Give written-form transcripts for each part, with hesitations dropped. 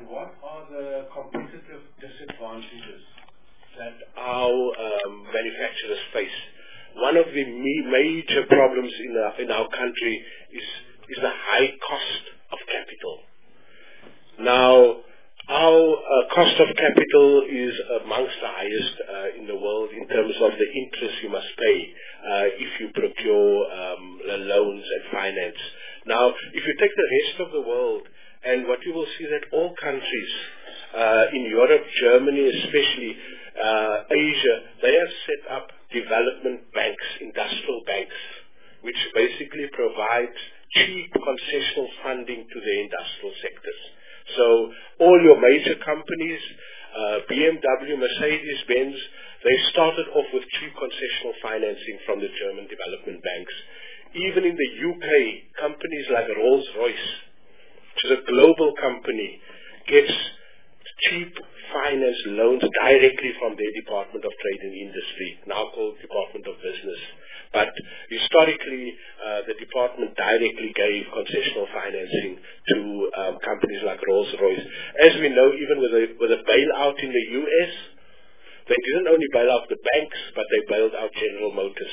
and what are the competitive disadvantages that our manufacturers face? One of the major problems in our country is the high cost of capital. Now, our cost of capital is amongst the highest in the world in terms of the interest you must pay if you procure loans and finance. Now, if you take the rest of the world, and what you will see that all countries in Europe, Germany especially, Asia, they have set up development banks, industrial banks, which basically provide cheap concessional funding to the industrial sectors. So all your major companies, BMW, Mercedes-Benz, they started off with cheap concessional financing from the German development banks. Even in the UK, companies like Rolls-Royce, which is a global company, gets cheap finance loans directly from their Department of Trade and Industry, now called Department of Business. But historically, the department directly gave concessional financing to companies like Rolls-Royce. As we know, even with a bailout in the US, they didn't only bail out the banks, but they bailed out General Motors.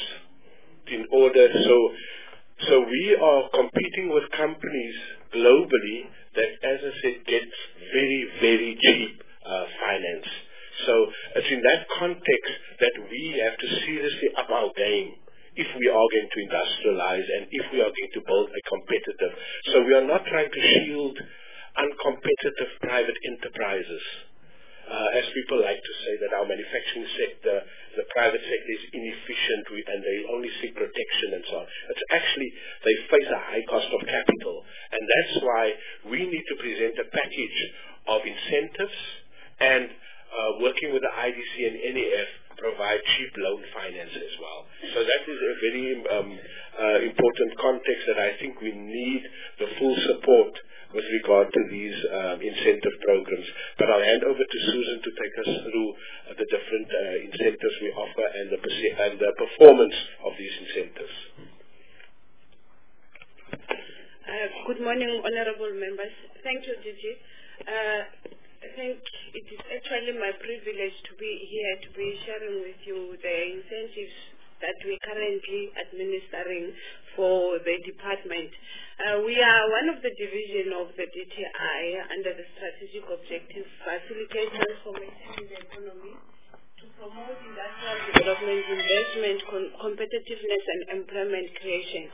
So we are competing with companies globally that, as I said, get very, very cheap finance. So it's in that context that we have to seriously up our game if we are going to industrialize and if we are going to build a competitive. So we are not trying to shield uncompetitive private enterprises. As people like to say that our manufacturing sector, the private sector is inefficient and they only seek protection and so on. It's actually, they face a high cost of capital. And that's why we need to present a package of incentives and working with the IDC and NEF provide cheap loan finance as well. So that is a very important context that I think we need the full support with regard to these incentive programs. But I'll hand over to Susan to take us through the different incentives we offer and the performance of these incentives. Good morning, honorable members. Thank you, Gigi. I think it is actually my privilege to be here to be sharing with you the incentives that we're currently administering for the department. We are one of the division of the DTI under the strategic objective facilitate transformation in the economy to promote industrial development, investment, competitiveness and employment creation.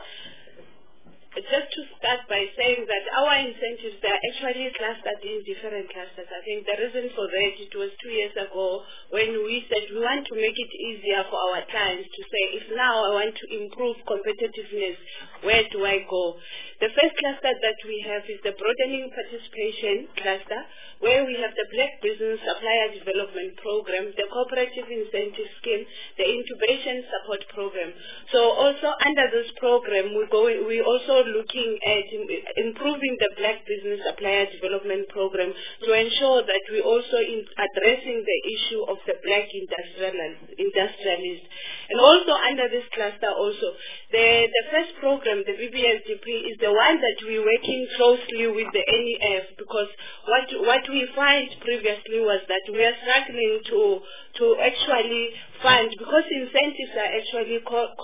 Just to start by saying that our incentives, they are actually clustered in different clusters. I think the reason for that, it was 2 years ago when we said we want to make it easier for our clients to say, if now I want to improve competitiveness, where do I go? The first cluster that we have is the broadening participation cluster, where we have the Black Business Supplier Development Program, the Cooperative Incentive Scheme, the Incubation Support Program. So also under this program, we also looking at improving the Black Business Supplier Development Program to ensure that we also addressing the issue of the Black industrialist. And also under this cluster also, the first program, the BBSDP, is the one that we're working closely with the NEF, because what we find previously was that we are struggling to actually fund, because incentives are actually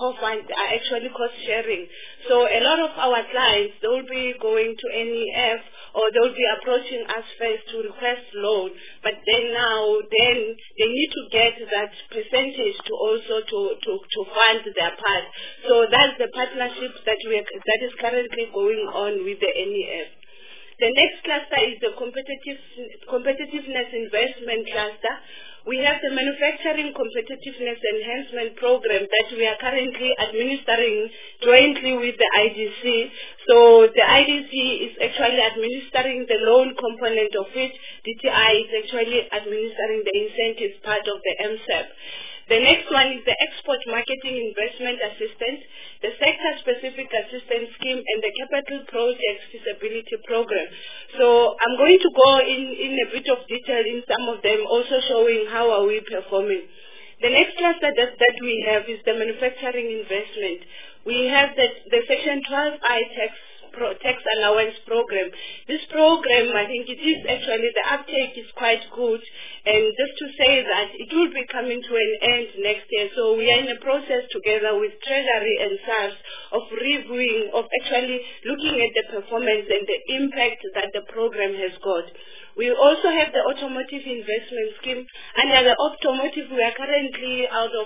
cost sharing. So a lot of our clients, they will be going to NEF or they will be approaching us first to request loan, but then they need to get that percentage to also to fund their part. So that's the partnership that is currently going on with the NEF. The next cluster is the competitiveness investment cluster. We have the Manufacturing Competitiveness Enhancement Program that we are currently administering jointly with the IDC. So the IDC is actually administering the loan component of it. DTI is actually administering the incentives part of the MSEP. The next one is the Export Marketing Investment Assistance, the Sector-Specific Assistance Scheme, and the Capital Projects Feasibility Program. So I'm going to go in a bit of detail in some of them, also showing how are we performing. The next cluster that we have is the manufacturing investment. We have the Section 12I tax tax allowance program. This program, I think it is actually, the uptake is quite good, and just to say that it will be coming to an end next year. So we are in a process together with Treasury and SARS of reviewing, of actually looking at the performance and the impact that the program has got. We also have the automotive investment scheme. Under the automotive, we are currently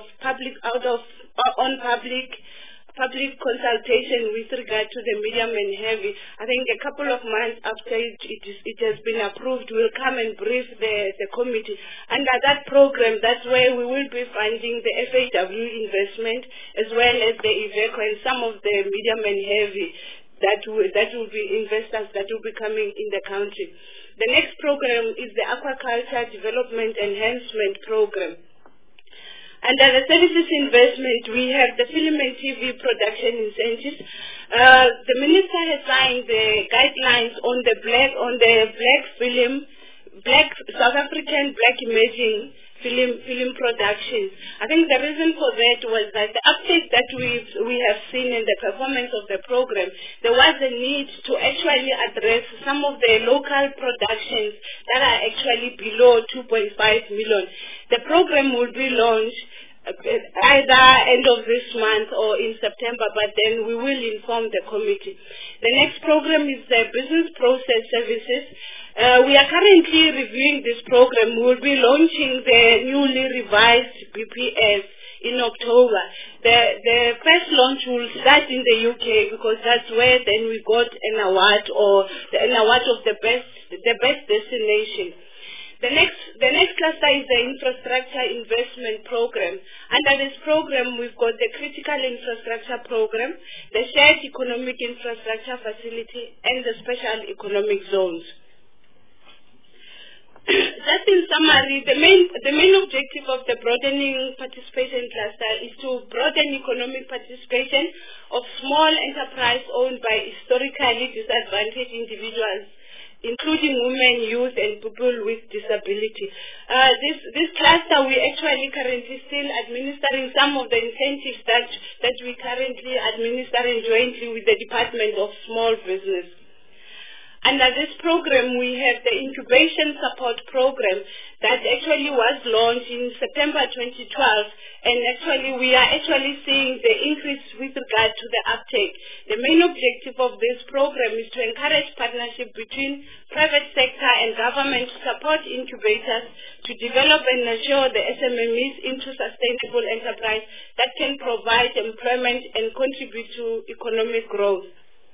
on public consultation with regard to the medium and heavy. I think a couple of months after it has been approved, we'll come and brief the committee. Under that program, that's where we will be funding the FAW investment as well as the Iveco and some of the medium and heavy that will be investors that will be coming in the country. The next program is the Aquaculture Development Enhancement Program. Under the services investment, we have the film and TV production incentives. The minister has signed the guidelines on the South African black emerging film productions. I think the reason for that was that the uptake that we have seen in the performance of the program, there was a need to actually address some of the local productions that are actually below 2.5 million. The program will be launched either end of this month or in September, but then we will inform the committee. The next program is the business process services. We are currently reviewing this program. We will be launching the newly revised BPS in October. The first launch will start in the UK because that's where then we got an award, or an award of the best destination. The next cluster is the infrastructure investment program. Under this program, we've got the critical infrastructure program, the shared economic infrastructure facility, and the special economic zones. Just in summary, the main objective of the broadening participation cluster is to broaden economic participation of small enterprise owned by historically disadvantaged individuals, including women, youth, and people with disability. This cluster, we actually currently still administering some of the incentives that we currently administering jointly with the Department of Small Business. Under this program, we have the incubation support program that actually was launched in September 2012, and actually we are actually seeing the increase with regard to the uptake. The main objective of this program is to encourage partnership between private sector and government to support incubators to develop and nurture the SMMEs into sustainable enterprise that can provide employment and contribute to economic growth.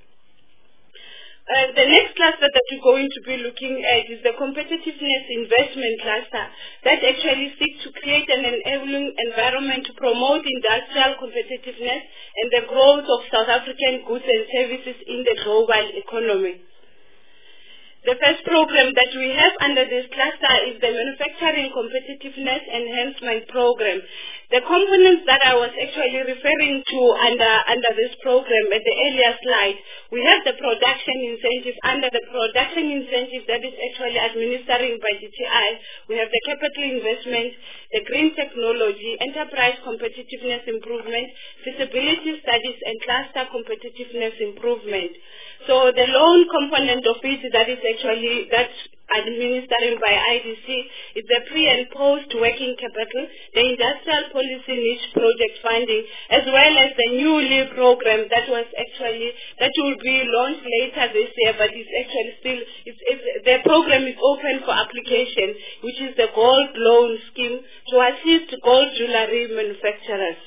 The next cluster that we're going to be looking at is the competitiveness investment cluster that actually seeks to create an enabling environment to promote industrial competitiveness and the growth of South African goods and services in the global economy. The first program that we have under this cluster is the Manufacturing Competitiveness Enhancement Program. The components that I was actually referring to under this program at the earlier slide, we have the production incentive. Under the production incentive that is actually administering by DTI, we have the capital investment, the green technology, enterprise competitiveness improvement, feasibility studies, and cluster competitiveness improvement. So the loan component of it that is actually administering by IDC is the pre and post working capital, the industrial policy niche project funding, as well as the new LEAP program that will be launched later this year, but it's actually still, the program is open for application, which is the gold loan scheme to assist gold jewelry manufacturers.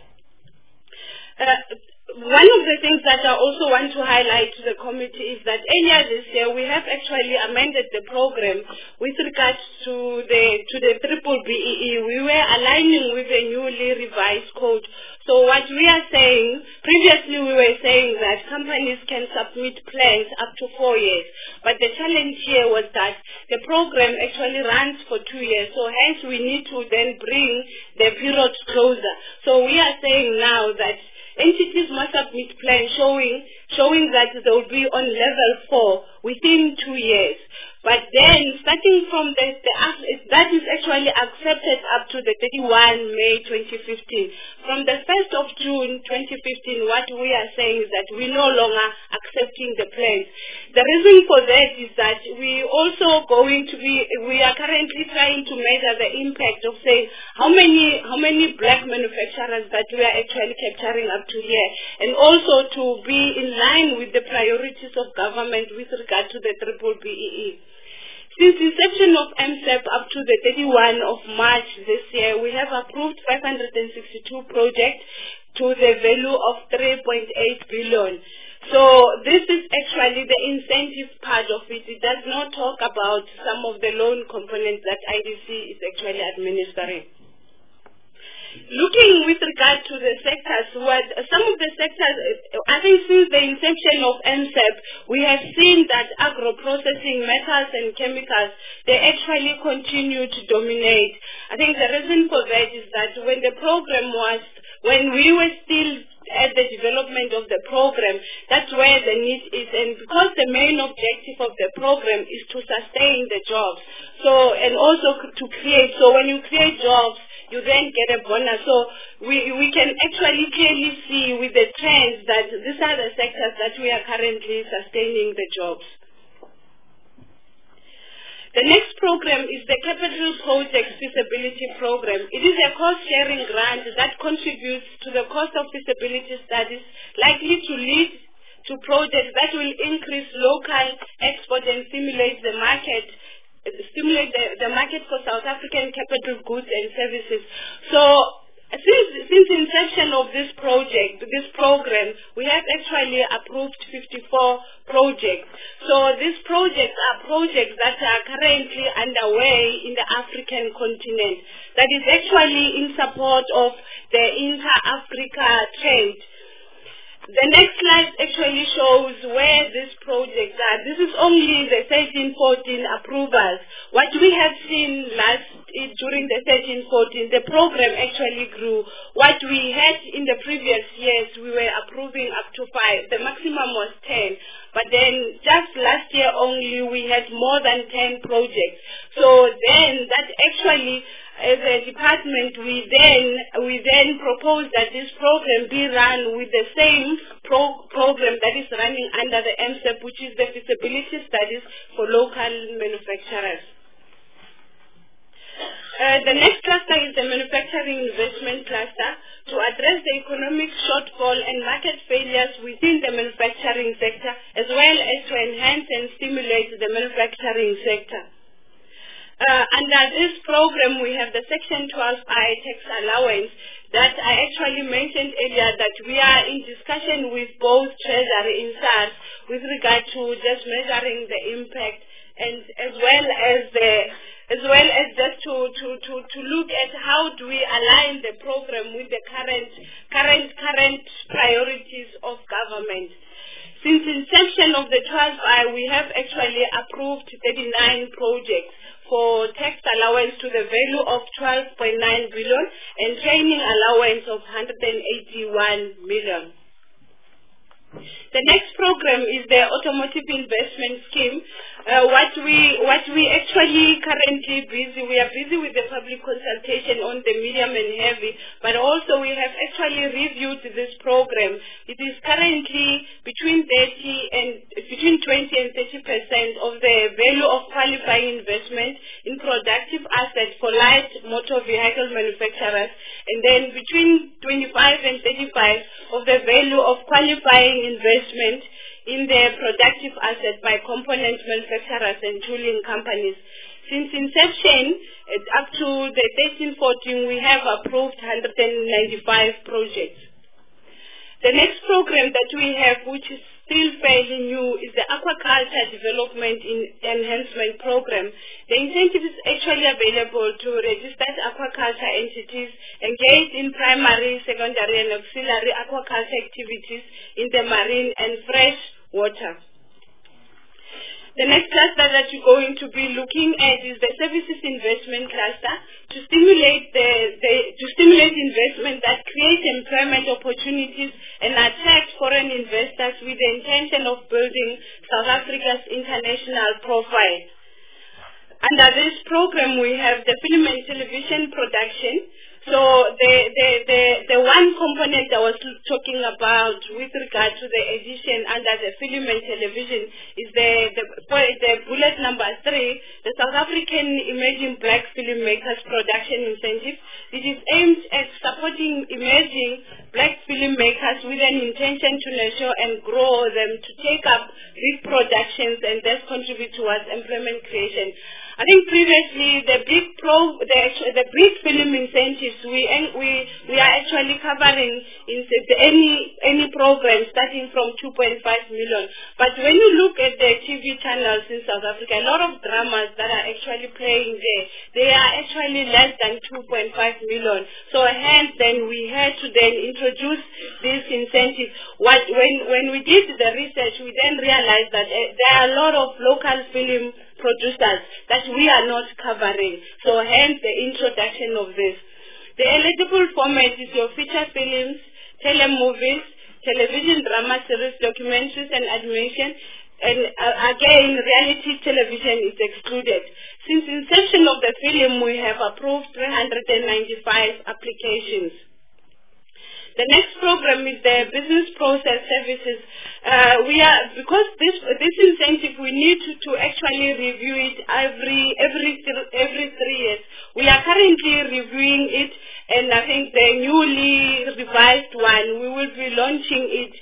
One of the things that I also want to highlight to the committee is that earlier this year we have actually amended the program with regards to the triple BEE. We were aligning with the newly revised code. So what we are saying, previously we were saying that companies can submit plans up to 4 years, but the challenge here was that the program actually runs for 2 years, so hence we need to then bring the period closer. So we are saying now that entities must submit plans showing that they will be on level 4 within 2 years. But then starting from that is actually accepted up to the 31 May 2015. From the 1st of June 2015, what we are saying is that we no longer accepting the plans. The reason for that is that we are currently trying to measure the impact of saying how many black manufacturers that we are actually capturing up to here, and also to be in line with the priorities of government with regard to the BBBEE. Since the inception of MSEP up to the 31 of March this year, we have approved 562 projects to the value of 3.8 billion. So this is actually the incentive part of it. It does not talk about some of the loan components that IDC is actually administering. Looking with regard to the sectors, some of the sectors, I think since the inception of MSEP, we have seen that agro-processing, metals and chemicals, they actually continue to dominate. I think the reason for that is that when we were still at the development of the program, that's where the need is. And because the main objective of the program is to sustain the jobs, and also to create. So when you create jobs, you then get a bonus. So we can actually clearly see with the trends that these are the sectors that we are currently sustaining the jobs. The next program is the Capital Projects Feasibility Program. It is a cost-sharing grant that contributes to the cost of feasibility studies, likely to lead to projects that will increase local export and stimulate the market for South African capital goods and services. So since the inception of this program, we have actually approved 54 projects. So these projects are projects that are currently underway in the African continent. That is actually in support of the inter-Africa trade. The next slide actually shows where these projects are. This is only the 13-14 approvals. What we have seen during the 13-14, the program actually grew. What we had in the previous years, we were approving up to 5. The maximum was 10. But then just last year only, we had more than 10 projects. So then that actually, as a department, we then propose that this program be run with the same program that is running under the MSEP, which is the feasibility studies for local manufacturers. The next cluster is the manufacturing investment cluster to address the economic shortfall and market failures within the manufacturing sector, as well as to enhance and stimulate the manufacturing sector. Under this program, we have the Section 12I tax allowance that I actually mentioned earlier, that we are in discussion with both Treasury and SARS with regard to just measuring the impact, and as well as just to look at how do we align the program with the current priorities of government. Since inception of the 12I, we have actually approved 39 projects for tax allowance to the value of 12.9 billion and training allowance of 181 million. The next program is the Automotive Investment Scheme. What we actually currently we are busy with the public consultation on the medium and heavy, but also we have actually reviewed this program. It is currently between 20 and 30% of the value of qualifying investment in productive assets for light motor vehicle manufacturers, and then between 25 and 35 of the value of qualifying investment in the productive asset by component manufacturers and tooling companies. Since inception, up to the 13-14, we have approved 195 projects. The next program that we have, which is still fairly new, is the Aquaculture Development Enhancement Program. The incentive is actually available to registered aquaculture entities engaged in primary, secondary, and auxiliary aquaculture activities in the marine and fresh water. The next cluster that you're going to be looking at is the services investment cluster to stimulate investment that creates employment opportunities and attract foreign investors with the intention of building South Africa's international profile. Under this program, we have the film and television production. So the one component I was talking about with regard to the edition under the film and television is the bullet number 3, the South African Emerging Black Filmmakers Production Incentive. It is aimed at supporting emerging black filmmakers with an intention to nurture and grow them to take up big productions and thus contribute towards employment creation. I think previously the big film incentives we are actually covering in any program starting from 2.5 million. But when you look at the TV channels in South Africa, a lot of dramas that are actually playing there, they are actually less than 2.5 million. So hence then we had to then introduce this incentive. When we did the research, we then realized that there are a lot of local film producers that we are not covering. So hence the introduction of this. The eligible format is your feature films, telemovies, television drama series, documentaries and animation, and again reality television is excluded. Since inception of the film, we have approved 395 applications. The next program is the business process services. Because this incentive, we need to actually review it every 3 years. We are currently reviewing it, and I think the newly revised one, we will be launching it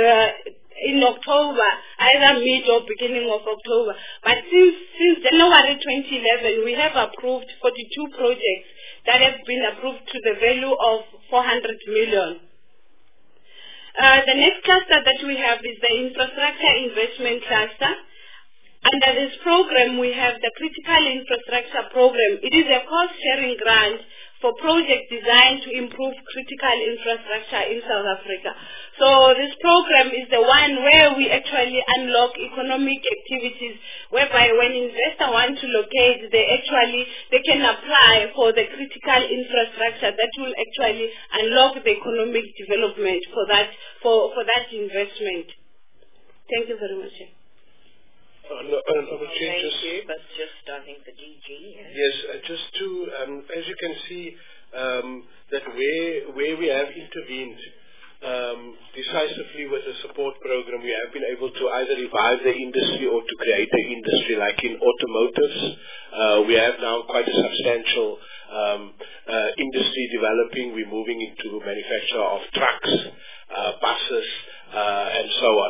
in October, either mid or beginning of October. But since January 2011, we have approved 42 projects that have been approved to the value of 400 million. The next cluster that we have is the infrastructure investment cluster. Under this program, we have the critical infrastructure program. It is a cost-sharing grant for projects designed to improve critical infrastructure in South Africa. So this program is the one where we actually unlock economic activities, whereby when investors want to locate, they can apply for the critical infrastructure that will actually unlock the economic development for that investment. Thank you very much. Thank you, but just I think the DG. Yes, just to, as you can see, that where we have intervened decisively with the support program, we have been able to either revive the industry or to create an industry. Like in automotives, we have now quite a substantial industry developing. We're moving into manufacture of trucks, buses, and so on.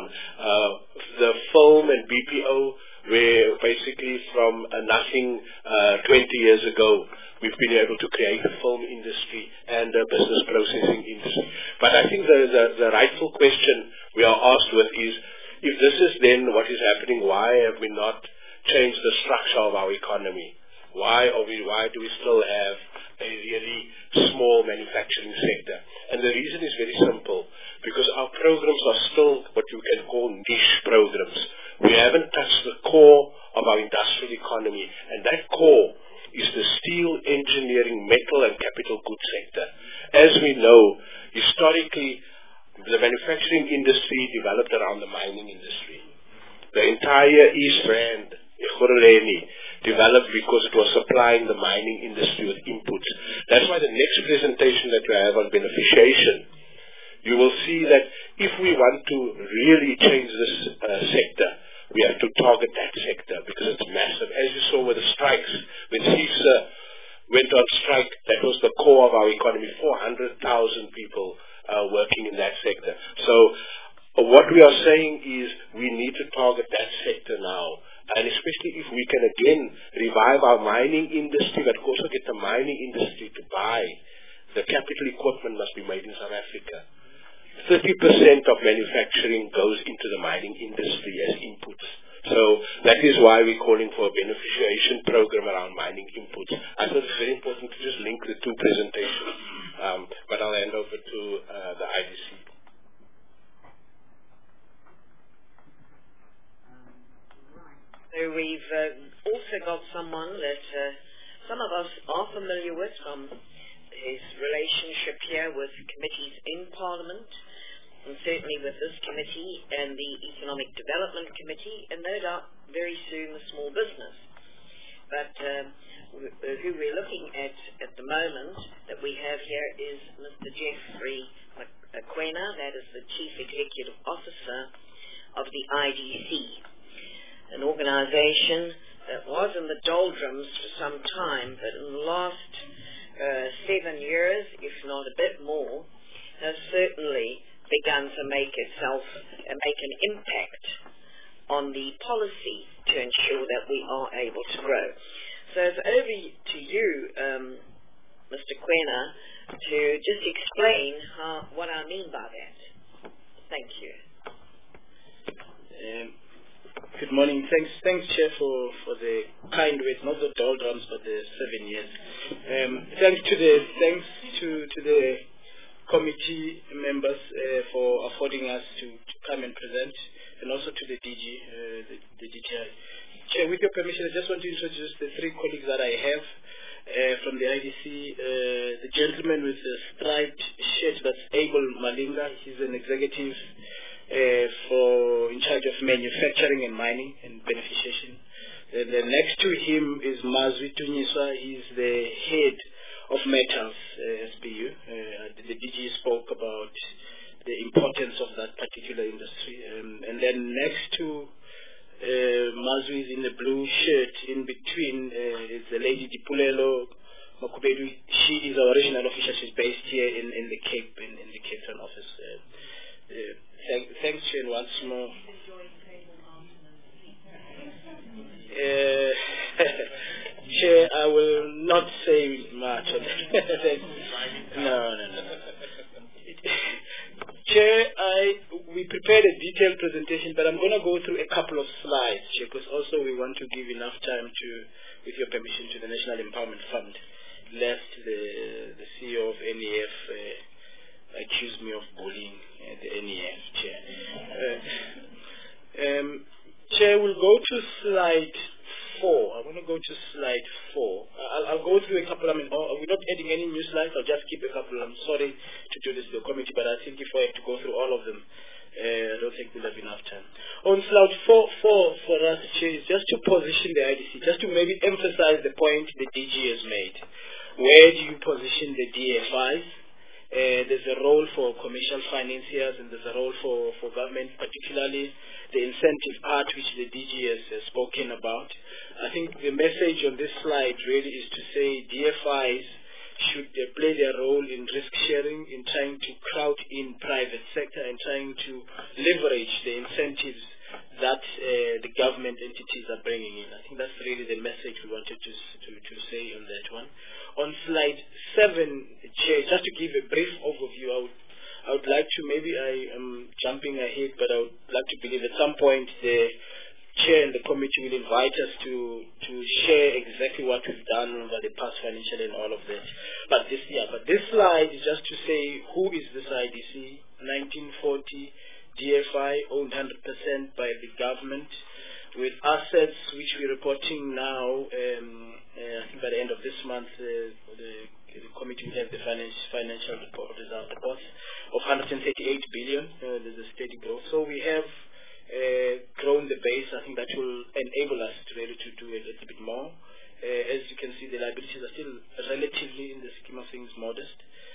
The film and BPO, where basically from nothing 20 years ago, we've been able to create a film industry and a business processing industry. But I think the rightful question we are asked with is, if this is then what is happening, why have we not changed the structure of our economy? Why do we still have a really small manufacturing sector? And the reason is very simple, because our programs are still what you can call niche programs. We haven't touched the core of our industrial economy, and that core is the steel, engineering, metal and capital goods sector. As we know, historically, the manufacturing industry developed around the mining industry. The entire East Rand, Ekhuruleni, developed because it was supplying the mining industry with inputs. That's why the next presentation that we have on beneficiation, you will see that if we want to really change this sector, we have to target that sector because it's massive. As you saw with the strikes, when CISA went on strike, that was the core of our economy, 400,000 people working in that sector. So what we are saying is we need to target that sector now. And especially if we can again revive our mining industry, but also get the mining industry to buy. The capital equipment must be made in South Africa. 30% of manufacturing goes into the mining industry as inputs. So that is why we're calling for a beneficiation program around mining inputs. I thought it's very important to just link the two presentations. But I'll hand over to the IDC. So we've also got someone that some of us are familiar with from his relationship here with committees in Parliament, and certainly with this committee and the Economic Development Committee, and no doubt very soon the Small Business. but who we're looking at the moment that we have here is Mr. Jeffrey Mokoena, that is the Chief Executive Officer of the IDC, an organization that was in the doldrums for some time, but in the last 7 years, if not a bit more, has certainly begun to make an impact on the policy to ensure that we are able to grow. So it's over to you, Mr. Kwena, to just explain what I mean by that. Thank you. Good morning. Thanks, Chair, for the kind words, not the doldrums, but the 7 years. Thanks to the committee members for affording us to come and present, and also to the DG, the DTI. Chair, with your permission, I just want to introduce the three colleagues that I have from the IDC. The gentleman with the striped shirt, that's Abel Malinga. He's an executive in charge of manufacturing and mining and beneficiation. The next to him is Mazwi Tunyiswa. He's the head of metals, SBU. The DG spoke about the importance of that particular industry. And then next to Mazwi is in the blue shirt. In between is the lady Dipulelo Makubedu. She is our regional official. She's based here in the Cape, in the Cape Town office. Thanks, Chair, once more. Chair, I will not say much on that. No. Chair, we prepared a detailed presentation, but I'm going to go through a couple of slides, Chair, because also we want to give enough time to, with your permission, to the National Empowerment Fund, lest the CEO of NEF accuse me of bullying the NEF, Chair. Chair, we'll go to slide 4. I want to go to slide 4. I'll go through a couple. We're not adding any new slides. I'll just keep a couple. I'm sorry to do this to the committee, but I think if I have to go through all of them, I don't think we'll have enough time. On slide 4 for us, Chair, is just to position the IDC, just to maybe emphasize the point the DG has made. Where do you position the DFIs? There's a role for commercial financiers, and there's a role for government, particularly the incentive part which the DG has spoken about. I think the message on this slide really is to say DFIs should play their role in risk sharing, in trying to crowd in private sector and trying to leverage the incentives that the government entities are bringing in. I think that's really the message we wanted to say on that one. On slide 7, Chair, just to give a brief overview, I would like to, maybe I am jumping ahead, but I would like to believe at some point the Chair and the committee will invite us to share exactly what we've done over the past financial and all of that. But this slide is just to say who is this IDC. 1940 DFI, owned 100% by the government, with assets which we're reporting now. I think by the end of this month, the committee will have the financial reports of 138 billion. There's a steady growth. So we have grown the base. I think that will enable us to really to do a little bit more. As you can see, the liabilities are still relatively, in the scheme of things, modest.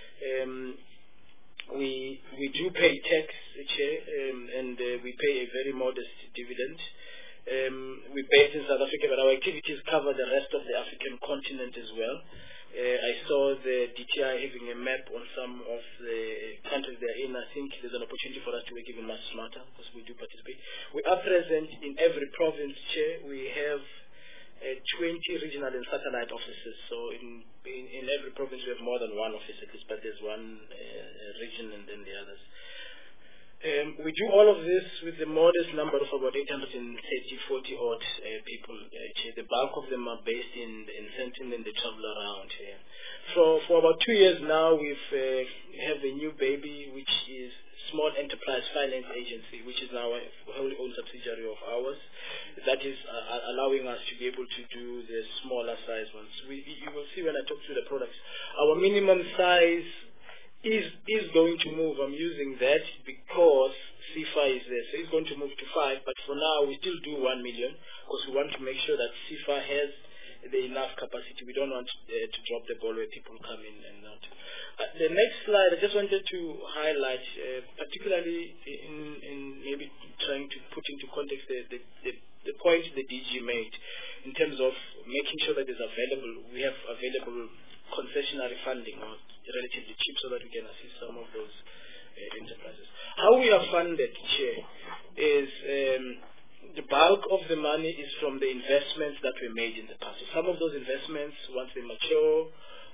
We do pay tax, Chair, and we pay a very modest dividend. We're based in South Africa, but our activities cover the rest of the African continent as well. I saw the DTI having a map on some of the countries they're in. I think there's an opportunity for us to work even much smarter because we do participate. We are present in every province, Chair. We have 20 regional and satellite offices. So in every province we have more than one office at least, but there's one region and then the others. We do all of this with the modest number of about 40 odd people. The bulk of them are based in Sandton and they travel around here. For about 2 years now, we have a new baby, which is Small Enterprise Finance Agency, which is now a wholly owned subsidiary of ours. That is allowing us to be able to do the smaller size ones. You will see when I talk through the products. Our minimum size is going to move. I'm using that because CFA is there. So it's going to move to 5, but for now we still do 1 million because we want to make sure that CFA has enough capacity. We don't want to drop the ball where people come in and not. The next slide, I just wanted to highlight, particularly in maybe trying to put into context the point the DG made in terms of making sure that we have available concessionary funding or relatively cheap so that we can assist some of those enterprises. How we are funded, Chair, is the bulk of the money is from the investments that were made in the past. So some of those investments, once they mature,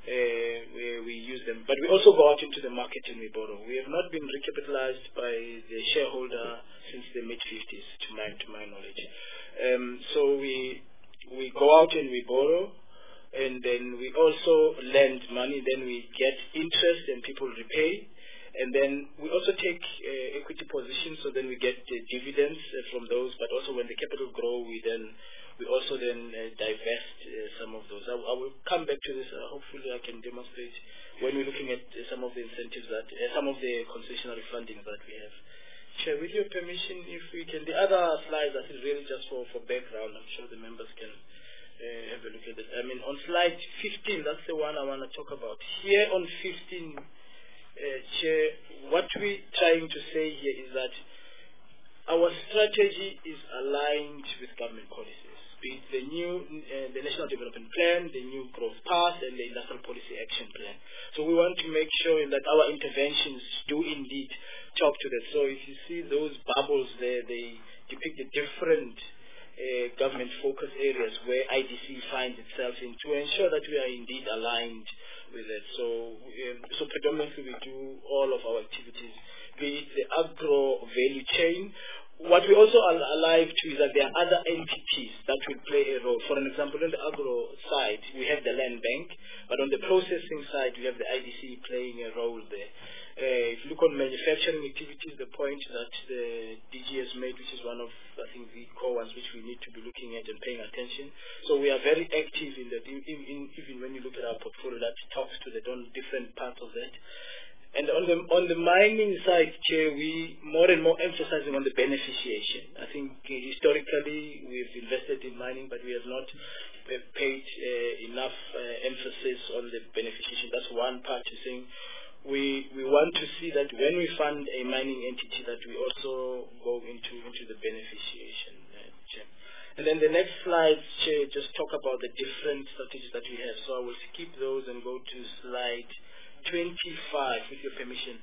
we use them. But we also go out into the market and we borrow. We have not been recapitalized by the shareholder since the mid-50s, to my knowledge. So we go out and we borrow, and then we also lend money, then we get interest and people repay. And then we also take equity positions, so then we get the dividends from those. But also when the capital grow, we also divest some of those. I will come back to this. Hopefully, I can demonstrate when we're looking at some of the incentives that some of the concessionary funding that we have. Chair, with your permission, if we can, the other slide that is really just for background. I'm sure the members can have a look at it. I mean, on slide 15, that's the one I want to talk about. Here on 15. Chair, what we're trying to say here is that our strategy is aligned with government policies, be it the National Development Plan, the New Growth Path, and the Industrial Policy Action Plan. So we want to make sure that our interventions do indeed talk to that. So if you see those bubbles there, they depict the different government focus areas where IDC finds itself in to ensure that we are indeed aligned with it. So predominantly we do all of our activities, be it the agro value chain. What we also are alive to is that there are other entities that will play a role. For an example, on the agro side, we have the land bank, but on the processing side, we have the IDC playing a role there. If you look on manufacturing activities, the point that the DG has made, which is one of, I think, the core ones which we need to be looking at and paying attention. So we are very active in that, even when you look at our portfolio, that talks to the different parts of that. And on the mining side, Chair, we more and more emphasizing on the beneficiation. I think historically we've invested in mining, but we have not paid enough emphasis on the beneficiation. That's one part to saying. We want to see that when we fund a mining entity that we also go into the beneficiation. And then the next slide, Chair, just talk about the different strategies that we have. So I will skip those and go to slide 25 with your permission,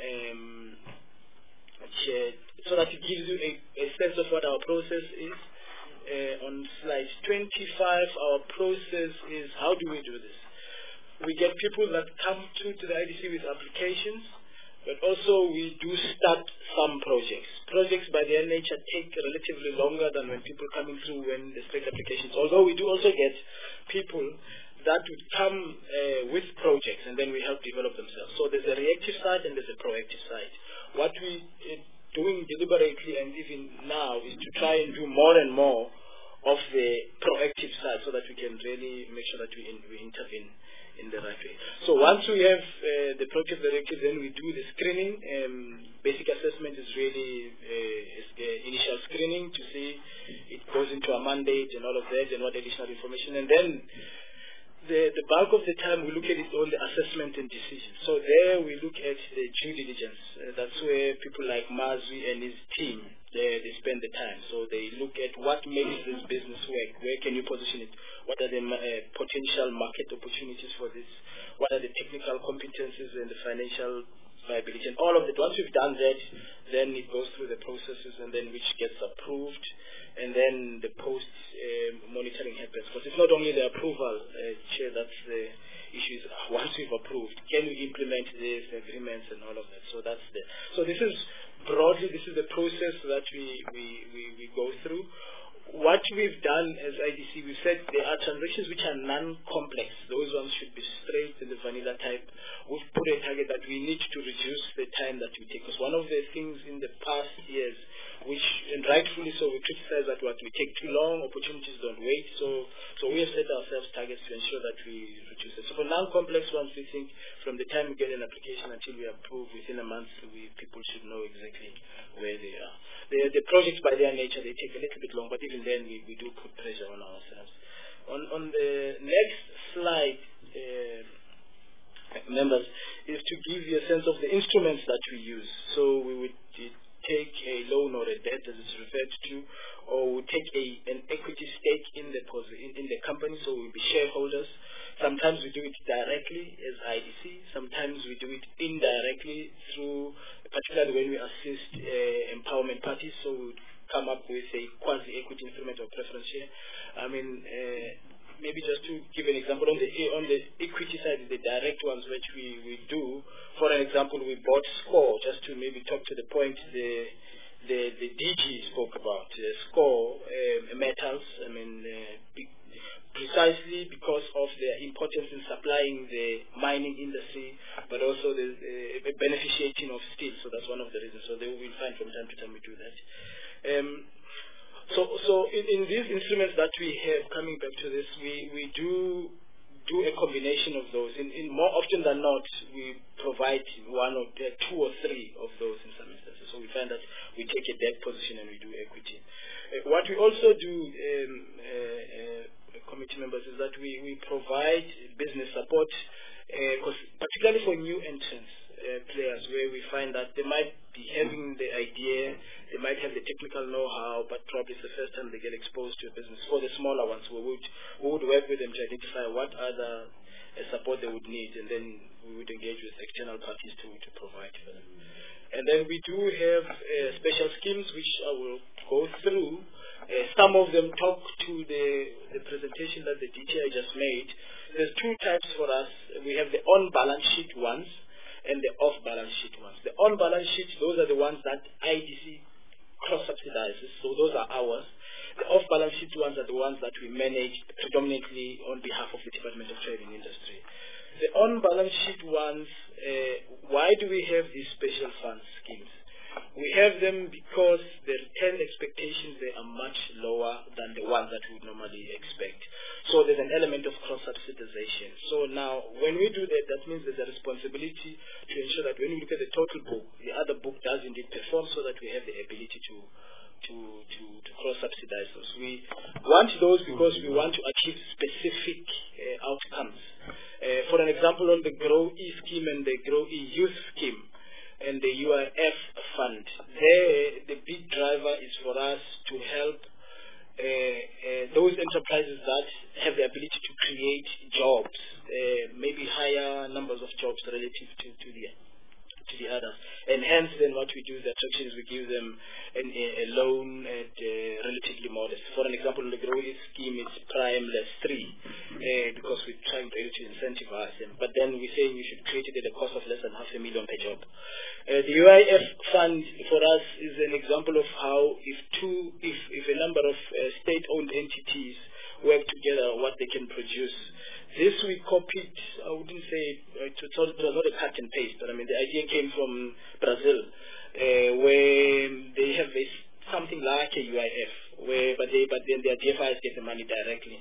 Chair, so that it gives you a sense of what our process is. On slide 25, our process is, how do we do this? We get people that come to the IDC with applications, but also we do start some projects. Projects by their nature take relatively longer than when people coming through when they straight applications. Although we do also get people that would come with projects and then we help develop themselves. So there's a reactive side and there's a proactive side. What we doing deliberately and even now is to try and do more and more of the proactive side so that we can really make sure that we intervene in the right way. So once we have the proactive directive, then we do the screening. Basic assessment is really initial screening to see it goes into a mandate and all of that and what additional information. And then the bulk of the time we look at it on the assessment and decision. So there we look at the due diligence. That's where people like Mazwi and his team, they spend the time. So they look at what makes this business work. Where can you position it? What are the potential market opportunities for this? What are the technical competencies and the financial viability? And all of that. Once we've done that, then it goes through the processes and then which gets approved. And then the post-monitoring happens. Because it's not only the approval, Chair, that's the issue. Is once we've approved, can we implement these agreements and all of that? So that's the. So this is broadly, this is the process that we go through. What we've done as IDC, we've said there are transactions which are non-complex. Those ones should be straight in the vanilla type. We've put a target that we need to reduce the time that we take. Because one of the things in the past years, which, and rightfully so, we criticize that what we take too long, opportunities don't wait. So we have set ourselves targets to ensure that we reduce it. So for non-complex ones, we think from the time we get an application until we approve within a month, people should know exactly where they are. The projects by their nature, they take a little bit long, but even then we do put pressure on ourselves. On the next slide, members, is to give you a sense of the instruments that we use. So we would take a loan or a debt, as it's referred to, or we take an equity stake in the company, so we'll be shareholders. Sometimes we do it directly as IDC. Sometimes we do it indirectly through, particularly when we assist empowerment parties, so we would come up with a quasi-equity instrument or preference share. I mean, maybe just to give an example, on the equity side, the direct ones which we do. For an example, we bought SCORE, just to maybe talk to the point the DG spoke about. SCORE Metals, I mean, precisely because of their importance in supplying the mining industry, but also the beneficiating of steel. So that's one of the reasons. So they will find from time to time we do that. So in these instruments that we have, coming back to this, we do a combination of those. In more often than not, we provide one or two or three of those in some instances. So we find that we take a debt position and we do equity. What we also do, committee members, is that we provide business support, particularly for new entrants. Players where we find that they might be having the idea, they might have the technical know-how, but probably it's the first time they get exposed to a business. For the smaller ones, we would work with them to identify what other support they would need, and then we would engage with external parties to provide for them. And then we do have special schemes which I will go through. Some of them talk to the presentation that the DTI just made. There's two types for us. We have the on-balance sheet ones and the off-balance sheet ones. The on-balance sheet, those are the ones that IDC cross-subsidizes, so those are ours. The off-balance sheet ones are the ones that we manage predominantly on behalf of the Department of Trade and Industry. The on-balance sheet ones, why do we have these special fund schemes? We have them because the return expectations, they are much lower than the ones that we would normally expect. So there's an element of cross-subsidization. So now, when we do that, that means there's a responsibility to ensure that when we look at the total book, the other book does indeed perform, so that we have the ability to cross-subsidize those. We want those because we want to achieve specific outcomes. For an example, on the GROW-E scheme and the GROW-E Youth scheme, and the UIF fund, there the big driver is for us to help those enterprises that have the ability to create jobs, maybe higher numbers of jobs relative to the others. And hence then what we do is the attraction is we give them a loan at relatively modest. For an example, the GROW-E scheme is prime less 3 because we're trying to incentivize them. But then we're saying you should create it at a cost of less than $500,000 per job. The UIF fund for us is an example of how if a number of state-owned entities work together, what they can produce. This we copied, I wouldn't say, it was not a cut and paste, but I mean the idea came from Brazil, where they have something like a UIF, but then their DFIs get the money directly.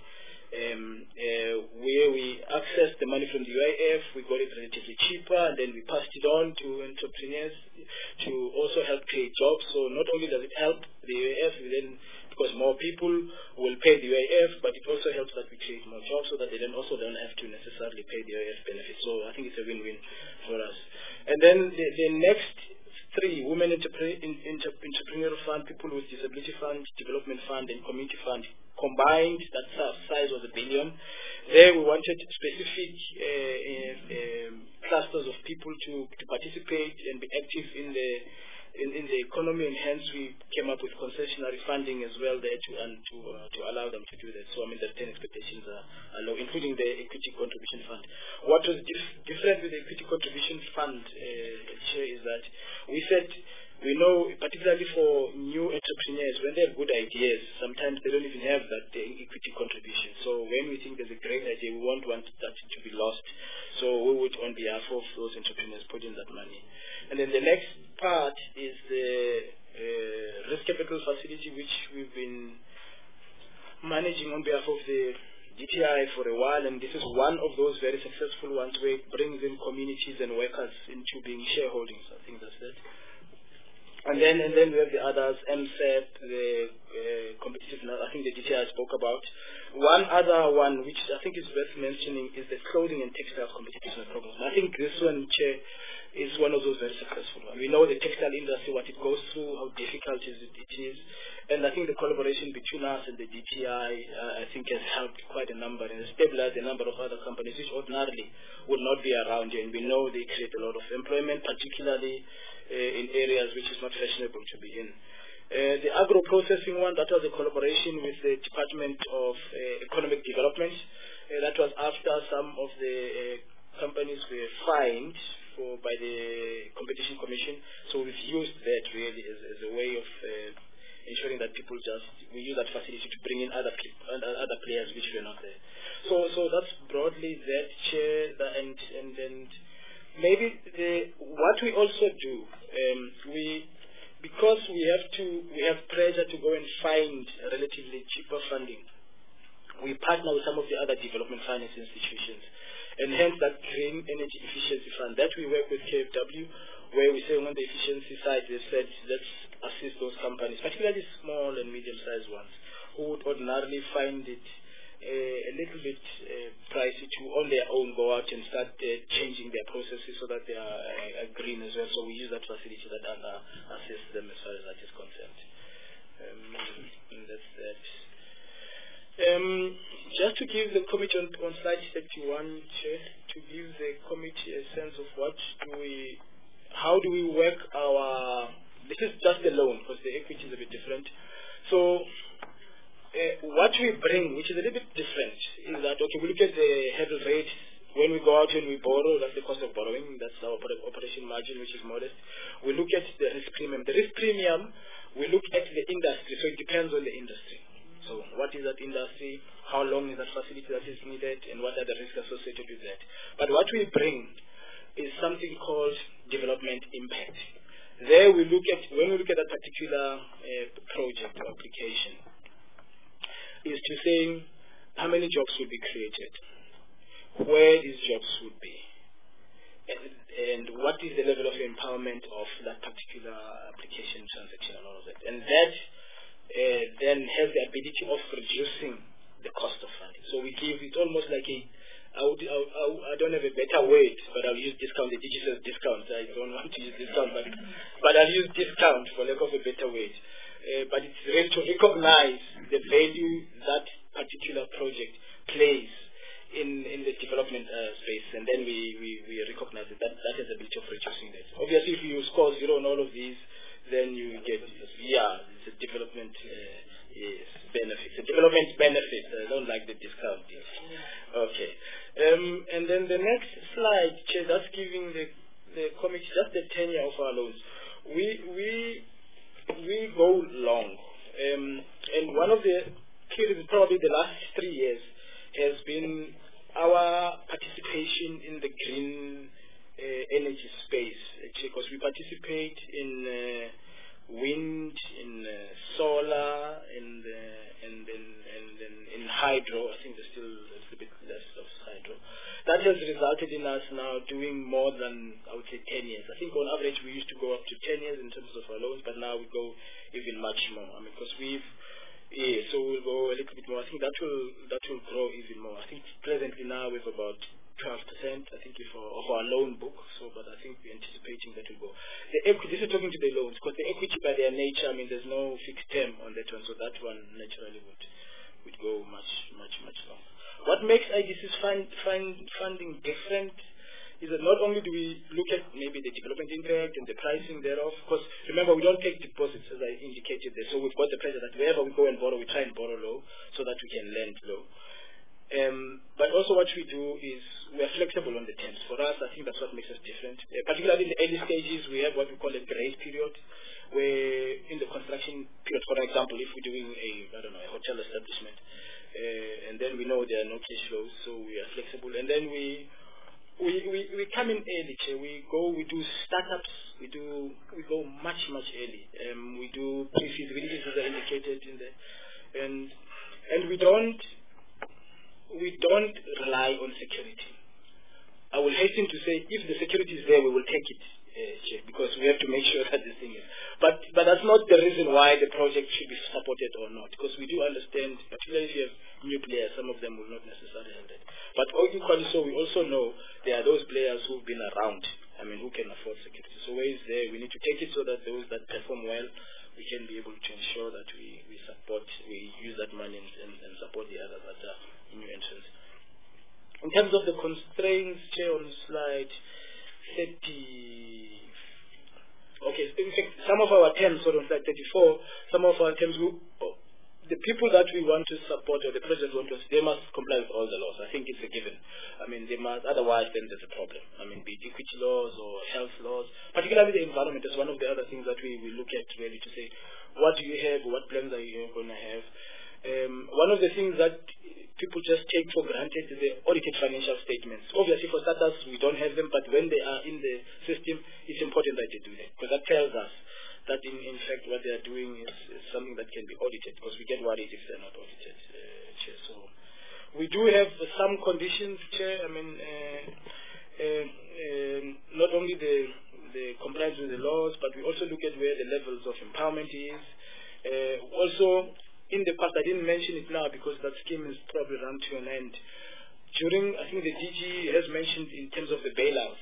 Where we access the money from the UIF, we got it relatively cheaper, and then we passed it on to entrepreneurs to also help create jobs. So not only does it help the UIF, because more people will pay the UIF, but it also helps that we create more jobs so that they don't have to necessarily pay the UIF benefits. So I think it's a win-win for us. And then the next three, Women Entrepreneurial Fund, People with Disability Fund, Development Fund, and Community Fund, combined, that size was $1 billion. There we wanted specific clusters of people to participate and be active in the economy, and hence we came up with concessionary funding as well there to allow them to do that. So I mean the return expectations are low, including the equity contribution fund. What was different with the equity contribution fund, is that we said we know, particularly for new entrepreneurs, when they have good ideas, sometimes they don't even have that equity contribution. So when we think there's a great idea, we won't want that to be lost. So we would, on behalf of those entrepreneurs, put in that money. And then the next part is the risk capital facility, which we've been managing on behalf of the DTI for a while, and this is one of those very successful ones where it brings in communities and workers into being shareholdings. I think that's it. And then we have the others, MSEP, the competitiveness, I think the DTI spoke about. One other one, which I think is worth mentioning, is the clothing and textiles competitiveness program. I think this one, Chair, is one of those very successful ones. We know the textile industry, what it goes through, how difficult it is. And I think the collaboration between us and the DTI, I think, has helped quite a number and stabilized a number of other companies which ordinarily would not be around here. And we know they create a lot of employment, particularly in areas which is not fashionable to be in. The agro-processing one, that was a collaboration with the Department of Economic Development. That was after some of the companies were fined by the Competition Commission. So we've used that really as a way of ensuring that we use that facility to bring in other players which were not there. So that's broadly that, Chair. And maybe what we also do, because we have pressure to go and find relatively cheaper funding, we partner with some of the other development finance institutions, and hence that Green Energy Efficiency Fund that we work with KfW, where we say on the efficiency side, they said let's assist those companies, particularly small and medium-sized ones, who would ordinarily find it a little bit pricey to on their own go out and start changing their processes so that they are green as well. So we use that facility that assists them as far as that is concerned. And that's that. Just to give the committee on slide 31, Chair, to give the committee a sense of how do we work this is just the loan, because the equity is a bit different. So what we bring, which is a little bit different, is that, okay, we look at the hurdle rate when we go out and we borrow, that's the cost of borrowing, that's our operation margin, which is modest. We look at the risk premium. The risk premium, we look at the industry, so it depends on the industry. So what is that industry, how long is that facility that is needed, and what are the risks associated with that. But what we bring is something called development impact. There when we look at that particular project or application, is to say how many jobs will be created, where these jobs would be, and what is the level of empowerment of that particular application transaction and all of that. And that then has the ability of reducing the cost of funding. So we give it almost like I don't have a better word, but I'll use discount. The DG says discount. I don't want to use discount, but I'll use discount for lack of a better word. But it's really to recognize the value that particular project plays in the development space, and then we recognize that has the ability of reducing that. Obviously, if you score 0 on all of these, then you get, it's a development benefit. It's a development benefit. I don't like the discount. Okay. And then the next slide, Chair, that's giving the committee just the tenure of our loans. We go long. And one of the periods, probably the last 3 years, has been our participation in the green energy space, because we participate in wind, in solar, and in hydro. I think there's still a little bit less of hydro. That has resulted in us now doing more than, I would say, 10 years. I think on average we used to go up to 10 years in terms of our loans, but now we go even much more. I mean, because so we'll go a little bit more. I think that will grow even more. I think presently now we have about 12%, I think, of our loan book. So, but I think we're anticipating that will go. The equity, this is talking to the loans, because the equity by their nature, I mean, there's no fixed term on that one, so that one naturally would go much longer. What makes IDC's funding different is that not only do we look at maybe the development impact and the pricing thereof, because remember, we don't take deposits, as I indicated there, so we've got the pressure that wherever we go and borrow, we try and borrow low so that we can lend low. But also what we do is we are flexible on the terms. For us, I think that's what makes us different. Particularly in the early stages, we have what we call a grace period, where in the construction period, for example, if we're doing a hotel establishment, and then we know there are no cash flows, so we are flexible. And then we come in early. We do startups. We go much early. We do pre-feasibilities, as I indicated in there, and we don't rely on security. I will hasten to say, if the security is there, we will take it because we have to make sure that this thing is. But that's not the reason why the project should be supported or not, because we do understand, particularly if you have new players, some of them will not necessarily have that. But equally so, we also know there are those players who've been around, who can afford security. So where is there, we need to take it so that those that perform well, we can be able to ensure that we use that money and support the others that are new entrants. In terms of the constraints, Chair, on slide 30, okay, in fact, some of our terms, on slide 34, some of our terms, the people that we want to support, or the president wants us, they must comply with all the laws. I think it's a given. They must, otherwise then there's a problem. Be it equity laws or health laws, particularly the environment is one of the other things that we look at really to say, what do you have, what plans are you going to have? One of the things that people just take for granted is the audited financial statements. Obviously for starters, we don't have them, but when they are in the system, it's important that they do that, because that tells us that in fact what they are doing is something that can be audited, because we get worried if they're not audited, Chair. So we do have some conditions, Chair. Not only the compliance with the laws, but we also look at where the levels of empowerment is. Also, in the past, I didn't mention it now because that scheme is probably run to an end. I think the DG has mentioned in terms of the bailouts,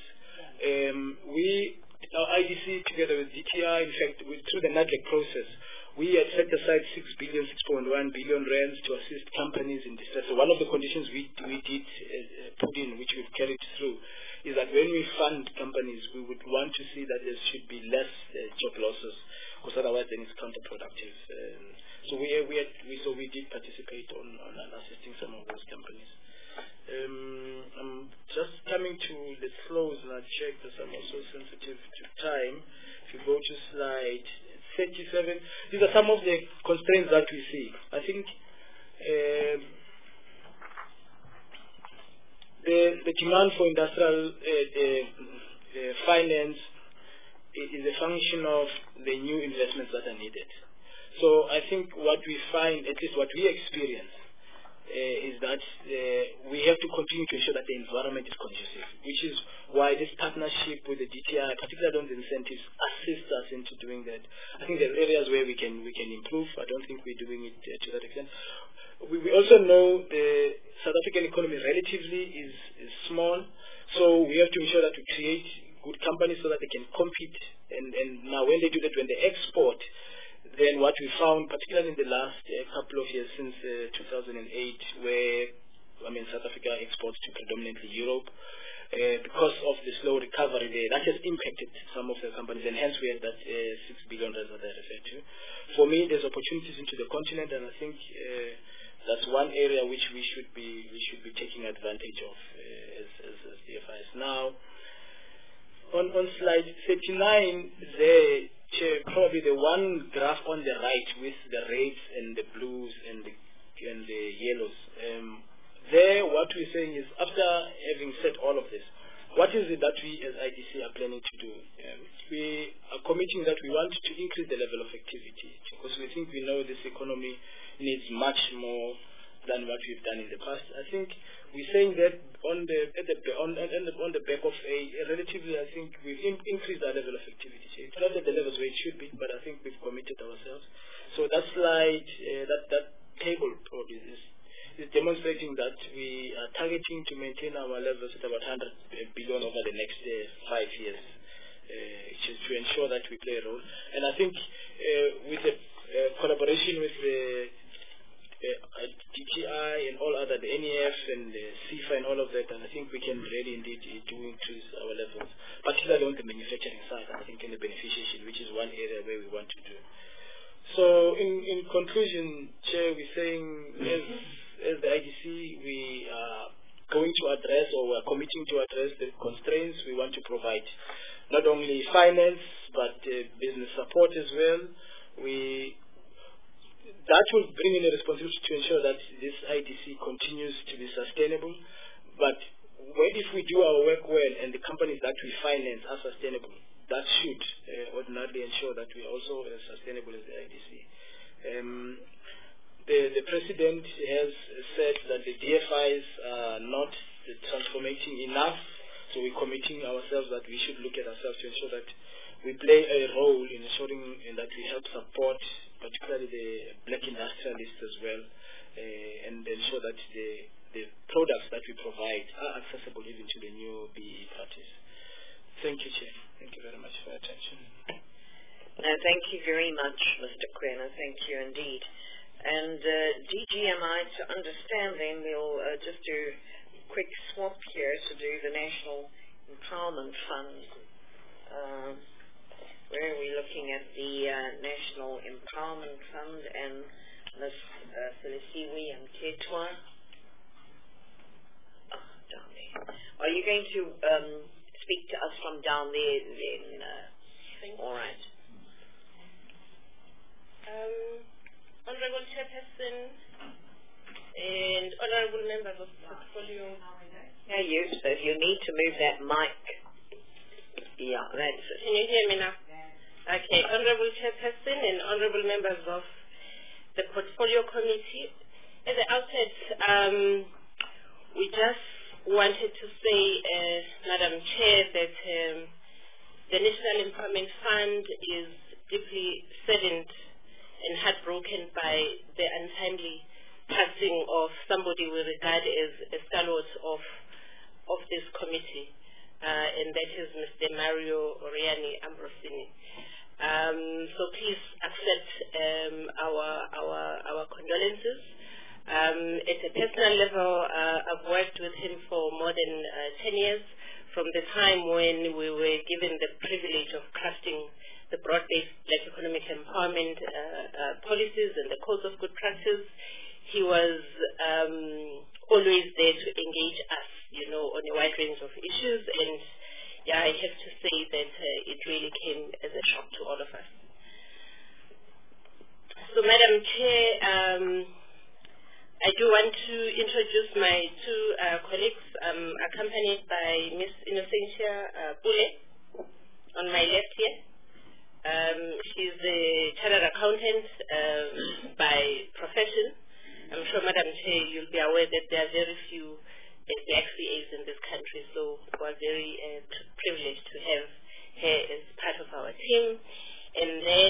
our IDC together with DTI, in fact, through the NADLEC process, we had set aside 6.1 billion rands to assist companies in distress. So one of the conditions we did put in, which we've carried through, is that when we fund companies, we would want to see that there should be less job losses, because otherwise then it's counterproductive. So we did participate on assisting some of those companies. I'm just coming to the close, and I check that I'm also sensitive to time. If you go to slide 37, these are some of the constraints that we see. I think the demand for industrial finance is a function of the new investments that are needed. So I think what we find, at least what we experience, is that we have to continue to ensure that the environment is conducive, which is why this partnership with the DTI, particularly on the incentives, assists us into doing that. I think there are areas where we can improve. I don't think we're doing it to that extent. We also know the South African economy relatively is small, so we have to ensure that we create good companies so that they can compete. And now when they do that, when they export, then what we found, particularly in the last couple of years since 2008, where South Africa exports to predominantly Europe, because of the slow recovery there, that has impacted some of the companies, and hence we had that 6 billion that I referred to. For me, there's opportunities into the continent, and I think that's one area which we should be taking advantage of as DFIs. Now, on slide 39, there, Chair, probably the one graph on the right with the reds and the blues and the yellows. There, what we're saying is, after having said all of this, what is it that we as IDC are planning to do? We are committing that we want to increase the level of activity, because we think we know this economy needs much more than what we've done in the past. I think we're saying that on the back of a relatively, I think we've increased our level of activity. It's not at the levels where it should be, but I think we've committed ourselves. So that slide, that table probably is demonstrating that we are targeting to maintain our levels at about 100 billion over the next 5 years, which is to ensure that we play a role. And I think with the collaboration with the DTI and all other, the NEF and the CIFA and all of that, and I think we can really indeed do increase our levels, particularly on the manufacturing side, I think in the beneficiation, which is one area where we want to do. So in conclusion, Chair, we're saying as the IDC, we are going to address, or we're committing to address the constraints. We want to provide not only finance, but business support as well. That will bring in a responsibility to ensure that this IDC continues to be sustainable. But if we do our work well and the companies that we finance are sustainable, that should ordinarily ensure that we are also as sustainable as the IDC. The President has said that the DFIs are not transformating enough, So we're committing ourselves that we should look at ourselves to ensure that we play a role in ensuring that we help support particularly the black industrialists as well, and ensure that the products that we provide are accessible even to the new BE parties. Thank you, Chair. Thank you very much for your attention. No, thank you very much, Mr. Kwena. Thank you indeed. And DGMI, to understand then, we'll just do a quick swap here to do the National Empowerment Fund. Where are we looking at the National Empowerment Fund and Ms. Felisiwe and Tetwa? Oh, down there. Are you going to speak to us from down there then? All right. Honorable Chairperson and honorable members of the portfolio. Yeah, you. So if you need to move that mic. Yeah, that's it. Can you hear me now? Okay. Honorable Chairperson and honorable members of the Portfolio Committee. At the outset, we just wanted to say, Madam Chair, that the National Empowerment Fund is deeply saddened and heartbroken by the untimely passing of somebody we regard as a stalwart of this committee, and that is Mr. Mario Oriani Ambrosini. So please accept our condolences. At a personal level, I've worked with him for more than 10 years, from the time when we were given the privilege of crafting the broad-based Black economic empowerment policies and the codes of good practice. He was always there to engage us, on a wide range of issues. And yeah, I have to say that it really came as a shock to all of us. So, Madam Chair, I do want to introduce my two colleagues. I'm accompanied by Ms. Innocentia Pule on my left here. She's a chartered accountant by profession. I'm sure, Madam Chair, you'll be aware that there are very few black CAs in this country, so we're very privileged to have her as part of our team. And then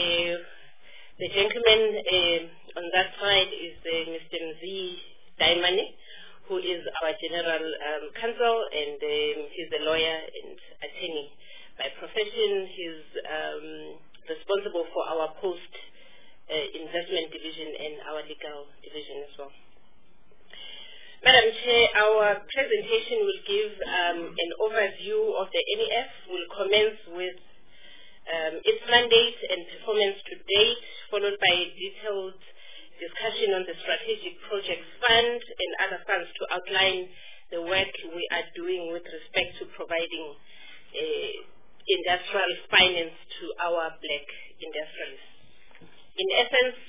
the gentleman on that side is Mr. Mzi Daimani, who is our General Counsel, and he's a lawyer and attorney by profession. He's responsible for our post-investment division and our legal division as well. Madam Chair, our presentation will give an overview of the NEF. We'll commence with its mandate and performance to date, followed by a detailed discussion on the Strategic Projects Fund and other funds to outline the work we are doing with respect to providing industrial finance to our black industrialists. In essence,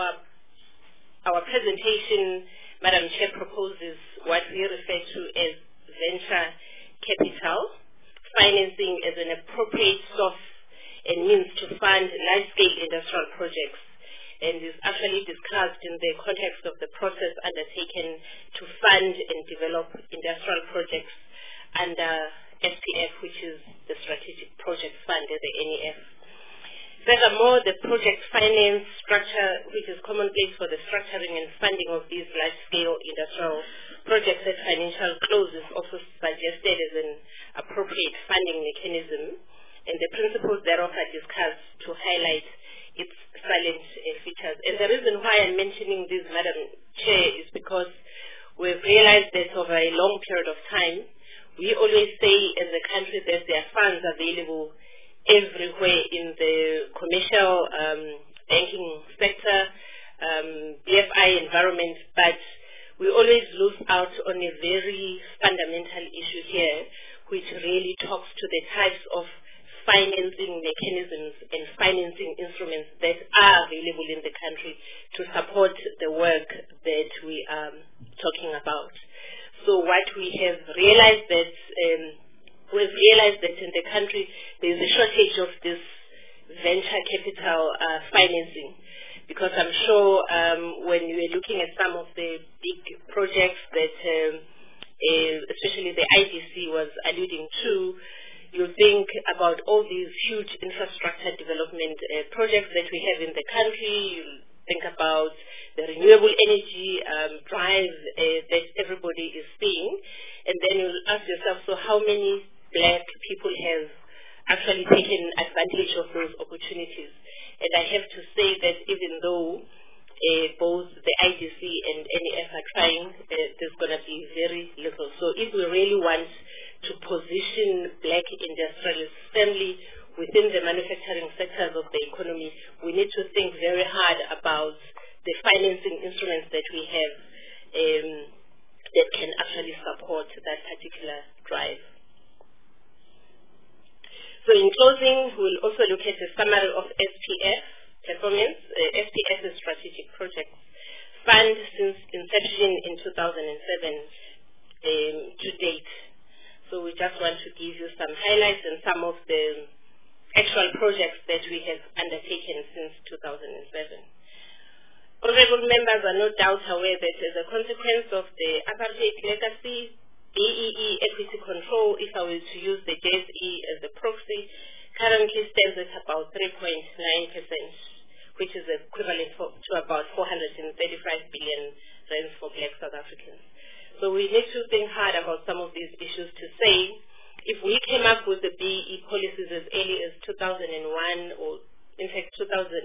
our presentation, Madam Chair, proposes what we refer to as venture capital financing as an appropriate source and means to fund large-scale industrial projects, and is actually discussed in the context of the process undertaken to fund and develop industrial projects under SPF, which is the Strategic Projects Fund at the NEF. Furthermore, the project finance structure, which is commonplace for the structuring and funding of these large-scale industrial projects at financial close, is also suggested as an appropriate funding mechanism, and the principles thereof are discussed to highlight its salient features. And the reason why I'm mentioning this, Madam Chair, is because we've realized that over a long period of time, we always say as a country that there are funds available everywhere in the commercial banking sector, BFI environment, but we always lose out on a very fundamental issue here, which really talks to the types of financing mechanisms and financing instruments that are available in the country to support the work that we are talking about. So what we have realized that we've realized that in the country there is a shortage of this venture capital financing, because I'm sure when you are looking at some of the big projects that especially the IDC was alluding to, you think about all these huge infrastructure development projects that we have in the country. You think about the renewable energy drive that everybody is seeing, and then you'll ask yourself, so how many black people have actually taken advantage of those opportunities? And I have to say that even though both the IDC and NEF are trying, there's going to be very little. So if we really want to position black industrialists firmly within the manufacturing sectors of the economy, we need to think very hard about the financing instruments that we have that can actually support that particular drive. So in closing, we'll also look at a summary of SPF performance. SPF is Strategic Projects Fund since inception in 2007 to date. So we just want to give you some highlights and some of the actual projects that we have undertaken since 2007. Honorable members are no doubt aware that as a consequence of the apartheid legacy, BEE equity control, if I were to use the JSE as the proxy, currently stands at about 3.9%, which is equivalent to about 435 billion rands for black South Africans. So we need to think hard about some of these issues to say, if we came up with the BEE policies as early as 2001, or in fact 2001,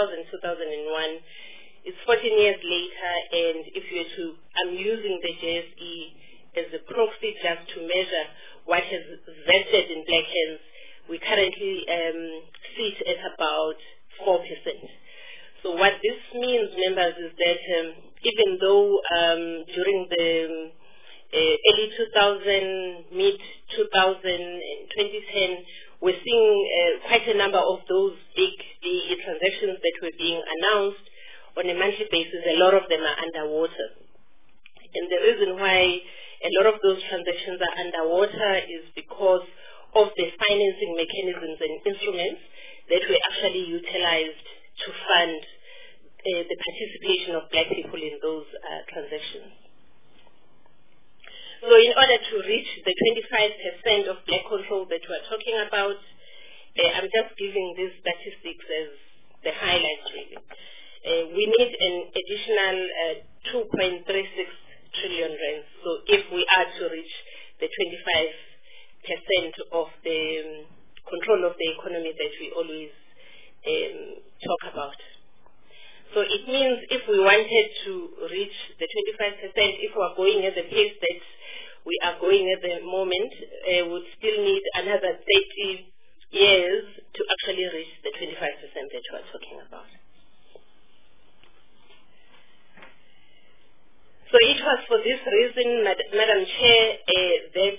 it's 14 years later, and if you were to, I'm using the JSE as a proxy just to measure what has vested in black hands, we currently sit at about 4%. So what this means, members, is that even though during the early 2000, mid-2000 and 2010, we're seeing quite a number of those big BEE transactions that were being announced on a monthly basis. A lot of them are underwater. And the reason why a lot of those transactions are underwater is because of the financing mechanisms and instruments that were actually utilized to fund the participation of black people in those transactions. So in order to reach the 25% of black control that we're talking about, I'm just giving these statistics as the highlights really. We need an additional 2.36 trillion rands. So if we are to reach the 25% of the control of the economy that we always talk about. So it means if we wanted to reach the 25%, if we are going at the pace that we are going at the moment, we would still need another 30 years to actually reach the 25% that we are talking about. So it was for this reason, Madam Chair, that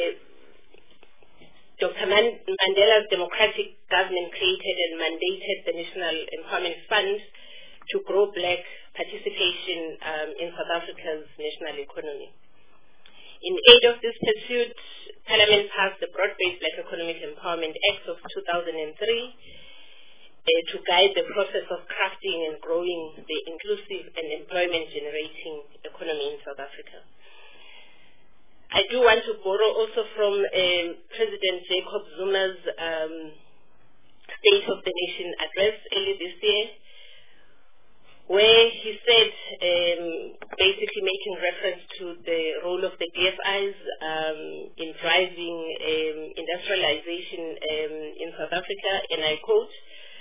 Dr. Mandela's democratic government created and mandated the National Empowerment Fund to grow black participation in South Africa's national economy. In aid of this pursuit, Parliament passed the Broad-Based Black Economic Empowerment Act of 2003 to guide the process of crafting and growing the inclusive and employment-generating economy in South Africa. I do want to borrow also from President Jacob Zuma's State of the Nation address earlier this year, where he said, basically making reference to the role of the DFIs in driving industrialization in South Africa, and I quote,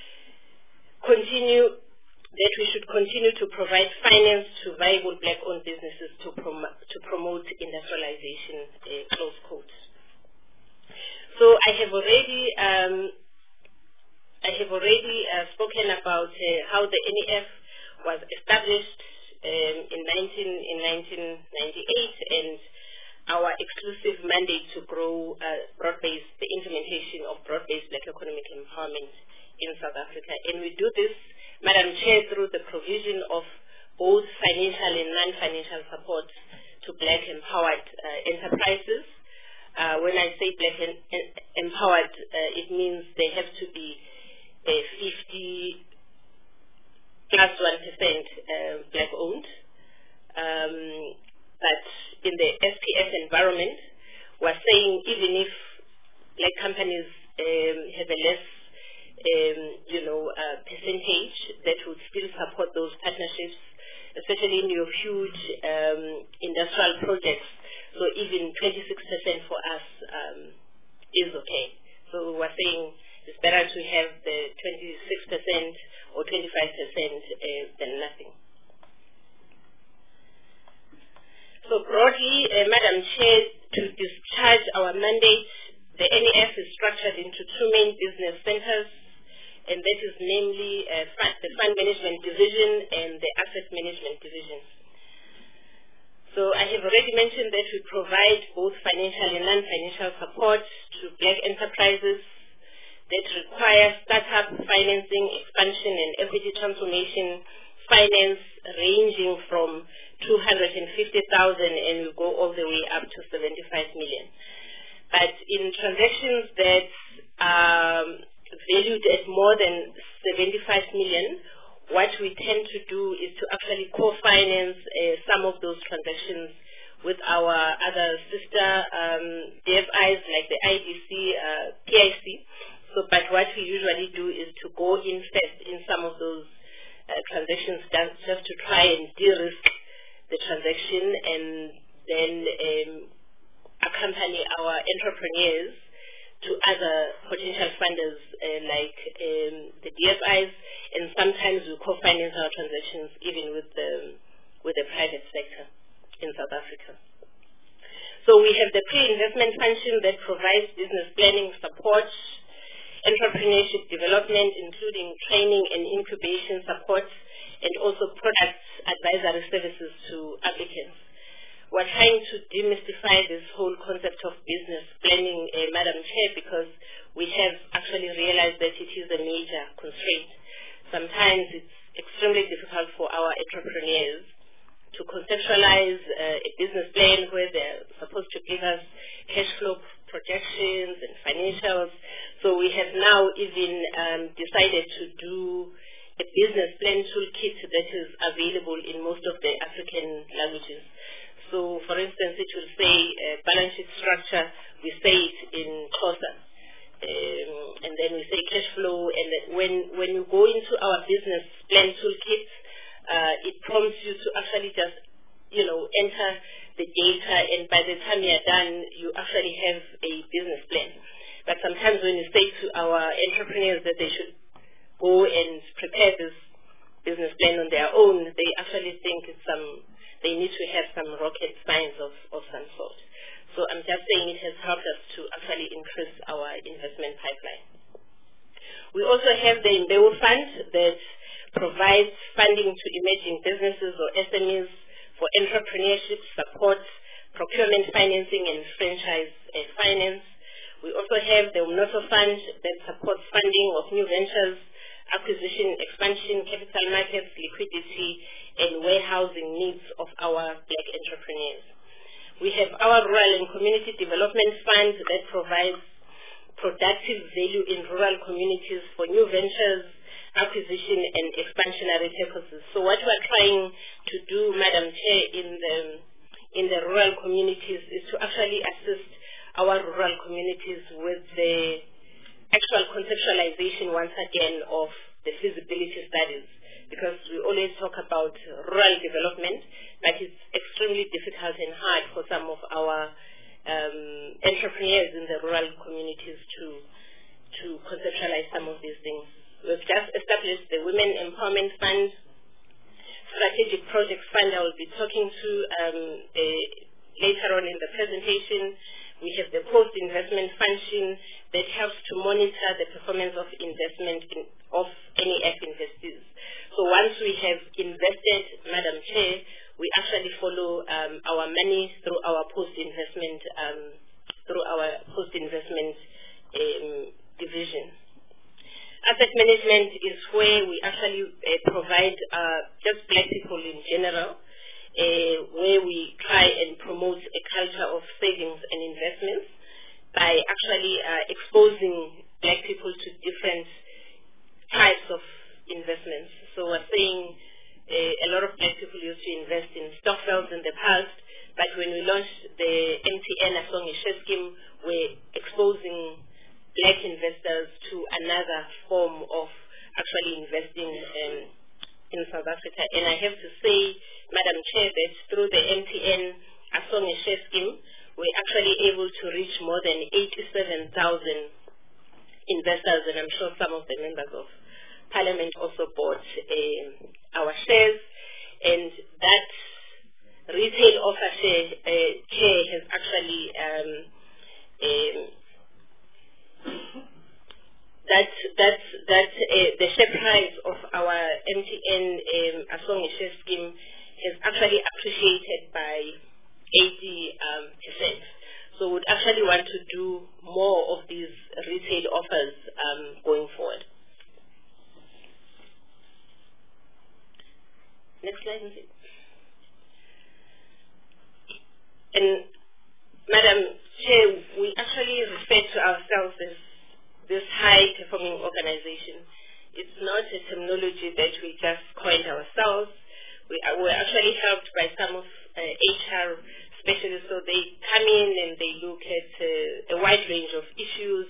that we should continue to provide finance to viable black-owned businesses to promote industrialization, close quote. So I have already spoken about how the NEF was established in 1998, and our exclusive mandate to grow the implementation of broad-based black economic empowerment in South Africa. And we do this, Madam Chair, through the provision of both financial and non-financial support to black empowered enterprises. When I say black empowered, it means they have to be 50 plus 1% black owned. but in the SPF environment, we're saying even if black companies have a less percentage, that would still support those partnerships, especially in your huge industrial projects. So even 26% for us is okay. So we're saying it's better to have the 26% or 25% than nothing. So broadly, Madam Chair, to discharge our mandate, the NEF is structured into two main business centers, and that is namely the Fund Management Division and the Asset Management Division. So I have already mentioned that we provide both financial and non-financial support to black enterprises that require startup financing, expansion, and equity transformation finance ranging from 250,000 and we go all the way up to 75 million. But in transactions that are valued at more than 75 million, what we tend to do is to actually co-finance some of those transactions with our other sister DFIs like the IDC, PIC. So, but what we usually do is to go in first in some of those transactions just to try and de-risk the transaction and then accompany our entrepreneurs to other potential funders like the DFIs, and sometimes we co-finance our transactions even with the private sector in South Africa. So we have the pre-investment function that provides business planning support, entrepreneurship development, including training and incubation support, and also product advisory services to applicants. We're trying to demystify this whole concept of business planning, Madam Chair, because we have actually realized that it is a major constraint. Sometimes it's extremely difficult for our entrepreneurs to conceptualize a business plan where they're supposed to give us cash flow projections and financials. So we have now even decided to do a business plan toolkit that is available in most of the African languages. So, for instance, it will say balance sheet structure, we say it in Xhosa, and then we say cash flow, and then when you go into our business plan toolkit, it prompts you to actually just, enter the data, and by the time you're done, you actually have a business plan. But sometimes when you say to our entrepreneurs that they should go and prepare this business plan on their own, they actually think they need to have some rocket science of some sort. So I'm just saying it has helped us to actually increase our investment pipeline. We also have the Imbeu Fund that provides funding to emerging businesses or SMEs for entrepreneurship support, procurement financing, and franchise finance. We also have the Umnotho Fund that supports funding of new ventures, acquisition, expansion, capital markets, liquidity, and warehousing needs of our black entrepreneurs. We have our Rural and Community Development Fund that provides productive value in rural communities for new ventures, acquisition, and expansionary purposes. So what we're trying to do, Madam Chair, in the rural communities is to actually assist our rural communities with the actual conceptualization, once again, of the feasibility studies. Because we always talk about rural development, but it's extremely difficult and hard for some of our entrepreneurs in the rural communities to conceptualize some of these things. We've just established the Women Empowerment Fund, Strategic Projects Fund I will be talking to later on in the presentation. We have the Post-Investment Function that helps to monitor the performance of investment of NEF investees. So once we have invested, Madam Chair, we actually follow our money through our post-investment division. Asset management is where we actually provide just black people in general, where we try and promote a culture of savings and investments by actually exposing black people to different types of investments. So we're saying a lot of black people used to invest in stock funds in the past, Asongi share scheme, we're exposing black investors to another form of actually investing in South Africa. And I have to say, Madam Chair, that through the MTN Asongi share scheme, we're actually able to reach more than 87,000 investors, and I'm sure some of the members of Parliament also bought our shares, and that retail offer share has actually the share price of our MTN Asongi share scheme has actually appreciated by 80%. So we'd actually want to do more of these retail offers going forward. Next slide, please. And Madam Chair, we actually refer to ourselves as this high-performing organization. It's not a terminology that we just coined ourselves. We're actually helped by some of HR specialists, so they come in and they look at a wide range of issues.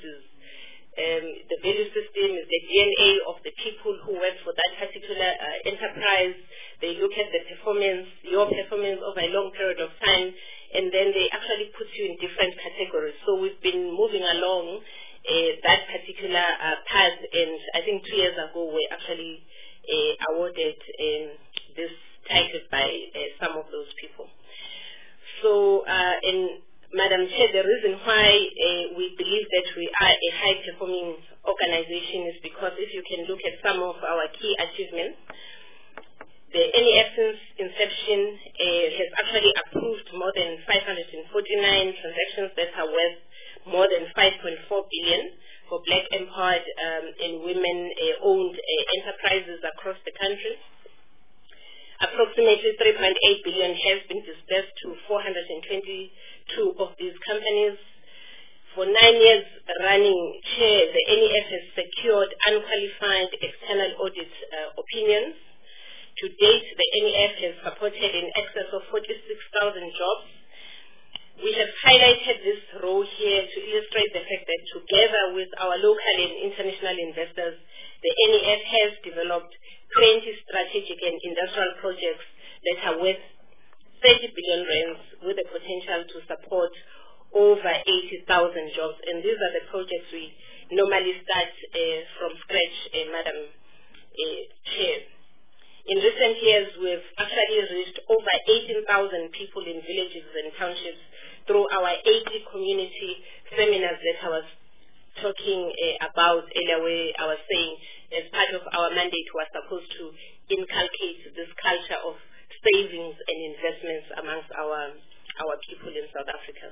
The value system is the DNA of the people who work for that particular enterprise. They look at the performance, your performance over a long period of time, and then they actually put you in different categories. So we've been moving along that particular path, and I think 2 years ago we actually awarded this title by some of those people. So, Madam Chair, the reason why we believe that we are a high-performing organization is because if you can look at some of our key achievements, the NEF since inception has actually approved more than 549 transactions that are worth more than 5.4 billion for black empowered and women-owned enterprises across the country. Approximately 3.8 billion has been disbursed to 422 of these companies. For 9 years running, Chair, the NEF has secured unqualified external audit opinions. To date, the NEF has supported in excess of 46,000 jobs. We have highlighted this row here to illustrate the fact that together with our local and international investors, the NEF has developed 20 strategic and industrial projects that are worth 30 billion rands with the potential to support over 80,000 jobs. And these are the projects we normally start from scratch, Madam Chair. In recent years, we've actually reached over 18,000 people in villages and townships through our 80 community seminars that I was talking about earlier, where I was saying as part of our mandate we are supposed to inculcate this culture of savings and investments amongst our people in South Africa.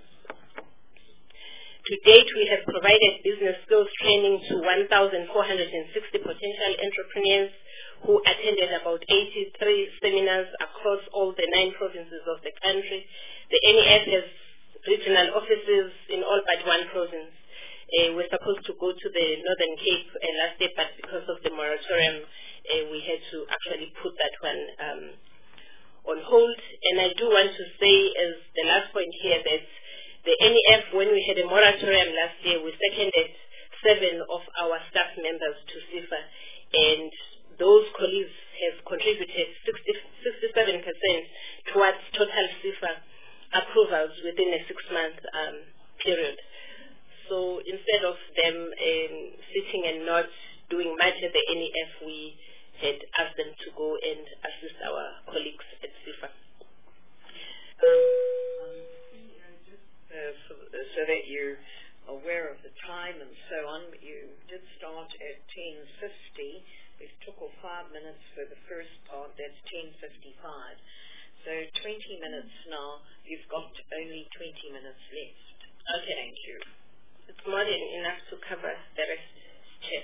To date, we have provided business skills training to 1,460 potential entrepreneurs who attended about 83 seminars across all the 9 provinces of the country. The NEF has regional offices in all but 1 province. We're supposed to go to the Northern Cape last year, but because of the moratorium, we had to actually put that one on hold. And I do want to say, as the last point here, that the NEF, when we had a moratorium last year, we seconded 7 of our staff members to CIFA, and those colleagues have contributed 67% towards total CIFA approvals within a 6-month period. So instead of them sitting and not doing much at the NEF, we had asked them to go and assist our colleagues at CIFA. So that you're aware of the time and so on, you did start at 10:50. We took off 5 minutes for the first part, that's 10:55. So 20 minutes now, you've got only 20 minutes left. Okay. Thank you. It's more than enough to cover the rest, Chair.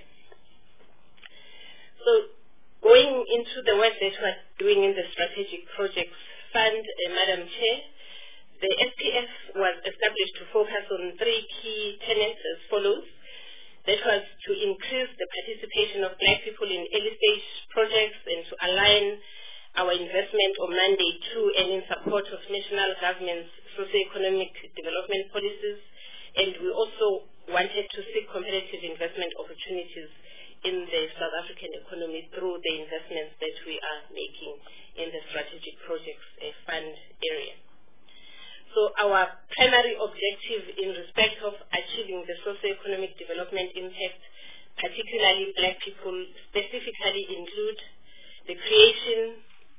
So going into the work that we're doing in the Strategic Projects Fund, Madam Chair, the SPF was established to focus on 3 key tenets as follows. That was to increase the participation of black people in early-stage projects and to align our investment or mandate to and in support of national government's socio-economic development policies, and we also wanted to seek competitive investment opportunities in the South African economy through the investments that we are making in the strategic projects fund area. So our primary objective in respect of achieving the socio-economic development impact, particularly black people, specifically include the creation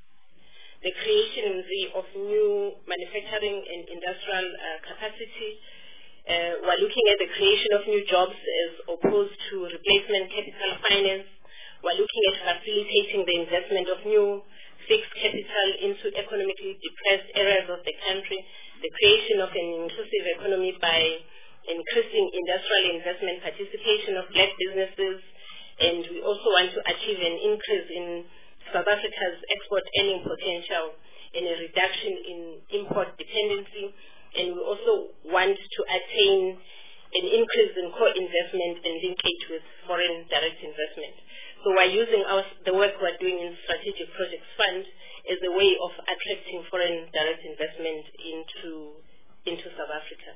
of new manufacturing and industrial capacity. We're looking at the creation of new jobs as opposed to replacement capital finance. We're looking at facilitating the investment of new fixed capital into economically depressed areas of the country, the creation of an inclusive economy by increasing industrial investment participation of black businesses, and we also want to achieve an increase in South Africa's export earning potential and a reduction in import dependency, and we also want to attain an increase in core investment and linkage with foreign direct investment. So we're using the work we're doing in Strategic Projects Fund as a way of attracting foreign direct investment into South Africa.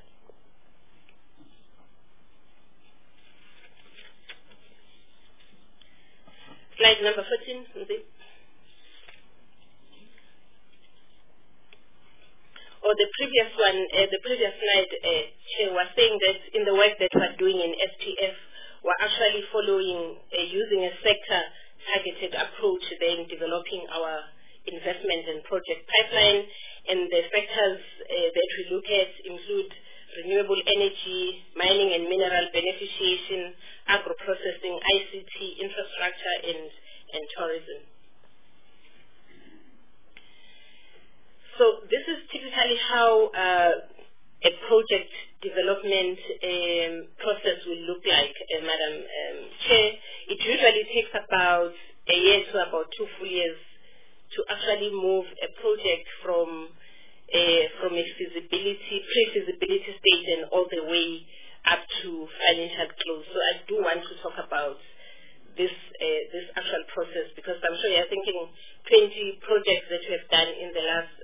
Slide number 14. Or the previous one, the previous slide, Chair was saying that in the work that we're doing in SPF, we're actually following using a sector-targeted approach then developing our investment and project pipeline. And the sectors that we look at include renewable energy, mining and mineral beneficiation, agro-processing, ICT, infrastructure, and tourism. So this is typically how a project development process will look like, Madam Chair. It usually takes about a year to about 2 full years to actually move a project from a pre-feasibility stage and all the way up to financial close. So I do want to talk about this actual process, because I'm sure you're thinking 20 projects that we have done in the last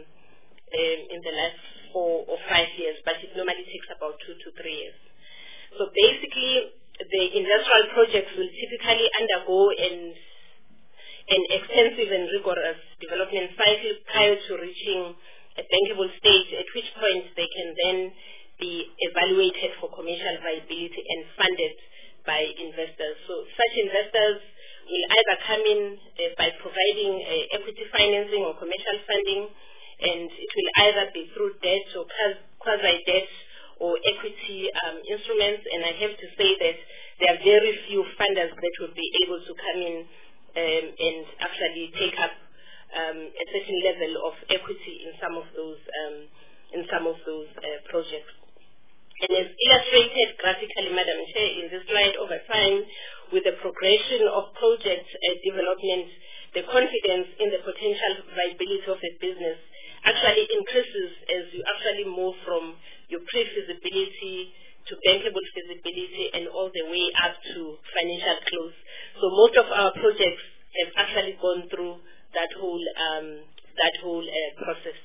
4 or 5 years, but it normally takes about 2 to 3 years. So basically, the industrial projects will typically undergo an extensive and rigorous development cycle prior to reaching a bankable stage, at which point they can then be evaluated for commercial viability and funded by investors. So such investors will either come in by providing equity financing or commercial funding, and it will either be through debt or quasi-debt or equity instruments. And I have to say that there are very few funders that will be able to come in and actually take up a certain level of equity in some of those projects. And as illustrated graphically, Madam Chair, in this slide, over time, with the progression of project development, the confidence in the potential viability of a business actually increases as you actually move from your pre-feasibility to bankable feasibility and all the way up to financial close. So most of our projects have actually gone through that whole process.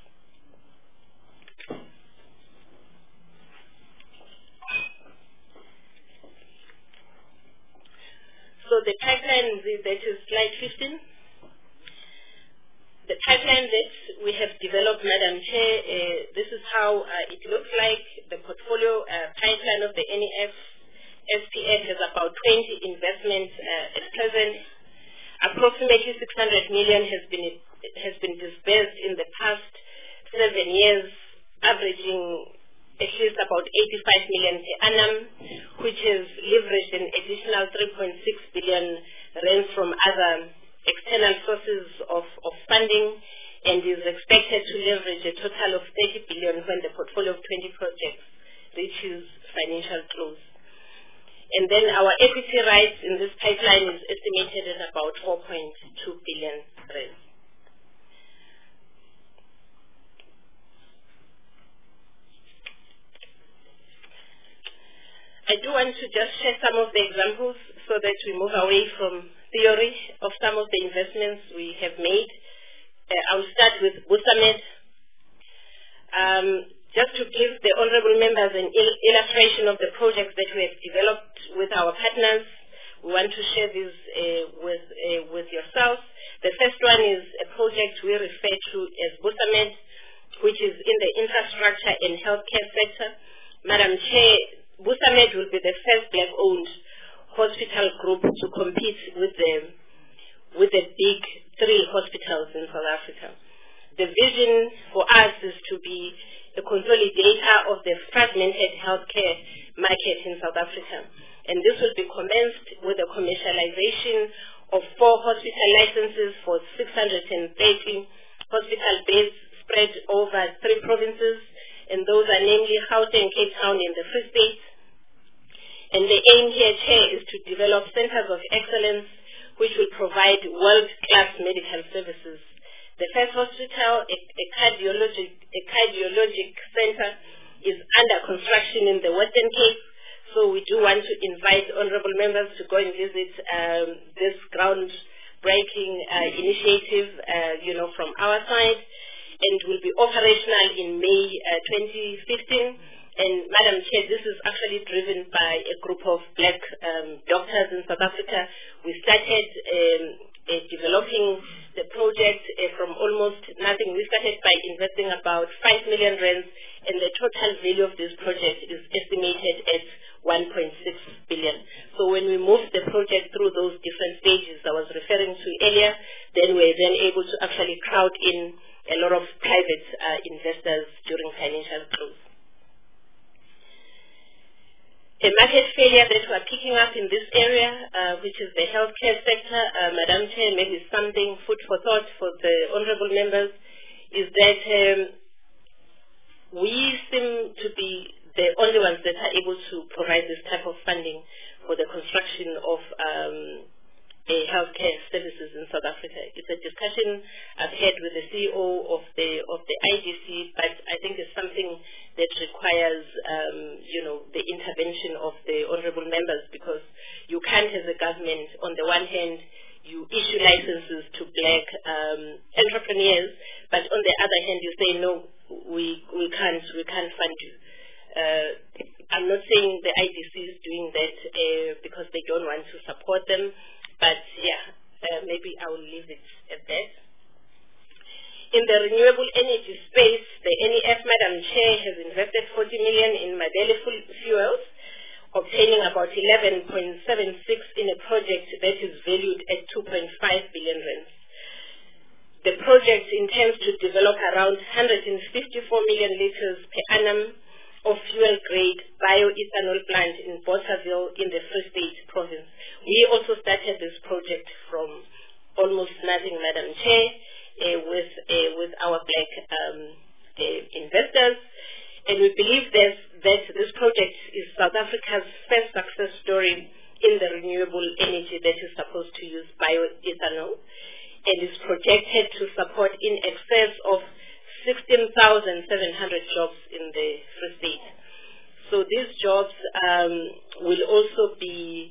So the pipeline, that is slide 15. The pipeline that we have developed, Madam Chair, this is how it looks like. The portfolio pipeline of the NEF SPF has about 20 investments at present. Approximately 600 million has been disbursed in the past 7 years, averaging at least about 85 million per annum, which has leveraged an additional 3.6 billion rand from other external sources of funding, and is expected to leverage a total of 30 billion when the portfolio of 20 projects reaches financial close. And then our equity rights in this pipeline is estimated at about 4.2 billion rand. I do want to just share some of the examples so that we move away from theory of some of the investments we have made. I will start with Busamed. Just to give the honorable members an illustration of the projects that we have developed with our partners, we want to share this with yourselves. The first one is a project we refer to as Busamed, which is in the infrastructure and healthcare sector. Madam Chair, Busamed will be the first black-owned hospital group to compete with the big 3 hospitals in South Africa. The vision for us is to be a consolidator of the fragmented healthcare market in South Africa. And this will be commenced with the commercialization of 4 hospital licenses for 630 hospital beds spread over 3 provinces, and those are namely Gauteng, Cape Town, and the Free State. And the aim here, Chair, is to develop centers of excellence which will provide world-class medical services. The first hospital, a cardiologic center, is under construction in the Western Cape. So we do want to invite honorable members to go and visit this groundbreaking initiative, from our side, and will be operational in May 2015. And Madam Chair, this is actually driven by a group of black doctors in South Africa. We started developing the project from almost nothing. We started by investing about 5 million rands, and the total value of this project is estimated at 1.6 billion. So when we moved the project through those different stages I was referring to earlier, then we were then able to actually crowd in a lot of private investors during financial close. A market failure that we are picking up in this area, which is the healthcare sector, Madam Chair, maybe something food for thought for the honorable members, is that we seem to be the only ones that are able to provide this type of funding for the construction of healthcare services in South Africa. It's a discussion I've had with the CEO of the IDC, but I think it's something that requires, the intervention of the honorable members, because you can't, as a government, on the one hand, you issue licenses to black entrepreneurs, but on the other hand, you say no, we can't fund you. I'm not saying the IDC is doing that because they don't want to support them, but maybe I will leave it at that. In the renewable energy space, the NEF, Madam Chair, has invested 40 million in Madele Fuels, obtaining about 11.76 in a project that is valued at 2.5 billion rands. The project intends to develop around 154 million liters per annum of fuel-grade bioethanol plant in Bothaville in the Free State province. We also started this project from almost nothing, Madam Chair, with our black investors, and we believe that this project is South Africa's first success story in the renewable energy that is supposed to use bioethanol, and is projected to support in excess of 16,700 jobs in the Free State. So these jobs will also be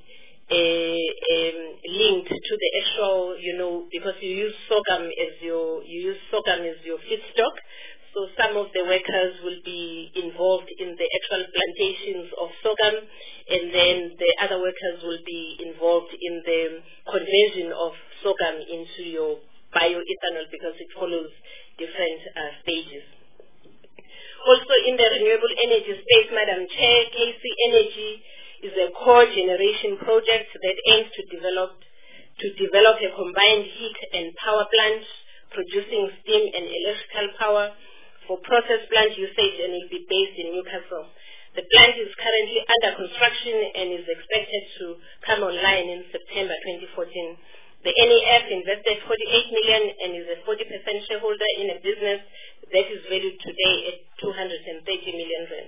linked to the actual, because you use sorghum as your feedstock. So some of the workers will be involved in the actual plantations of sorghum, and then the other workers will be involved in the conversion of sorghum into your bioethanol, because it follows different stages. Also in the renewable energy space, Madam Chair, KC Energy is a core generation project that aims to develop a combined heat and power plant producing steam and electrical power for process plant usage, and will be based in Newcastle. The plant is currently under construction and is expected to come online in September 2014. The NEF invested 48 million and is a 40% shareholder in a business that is valued today at 230 million rand.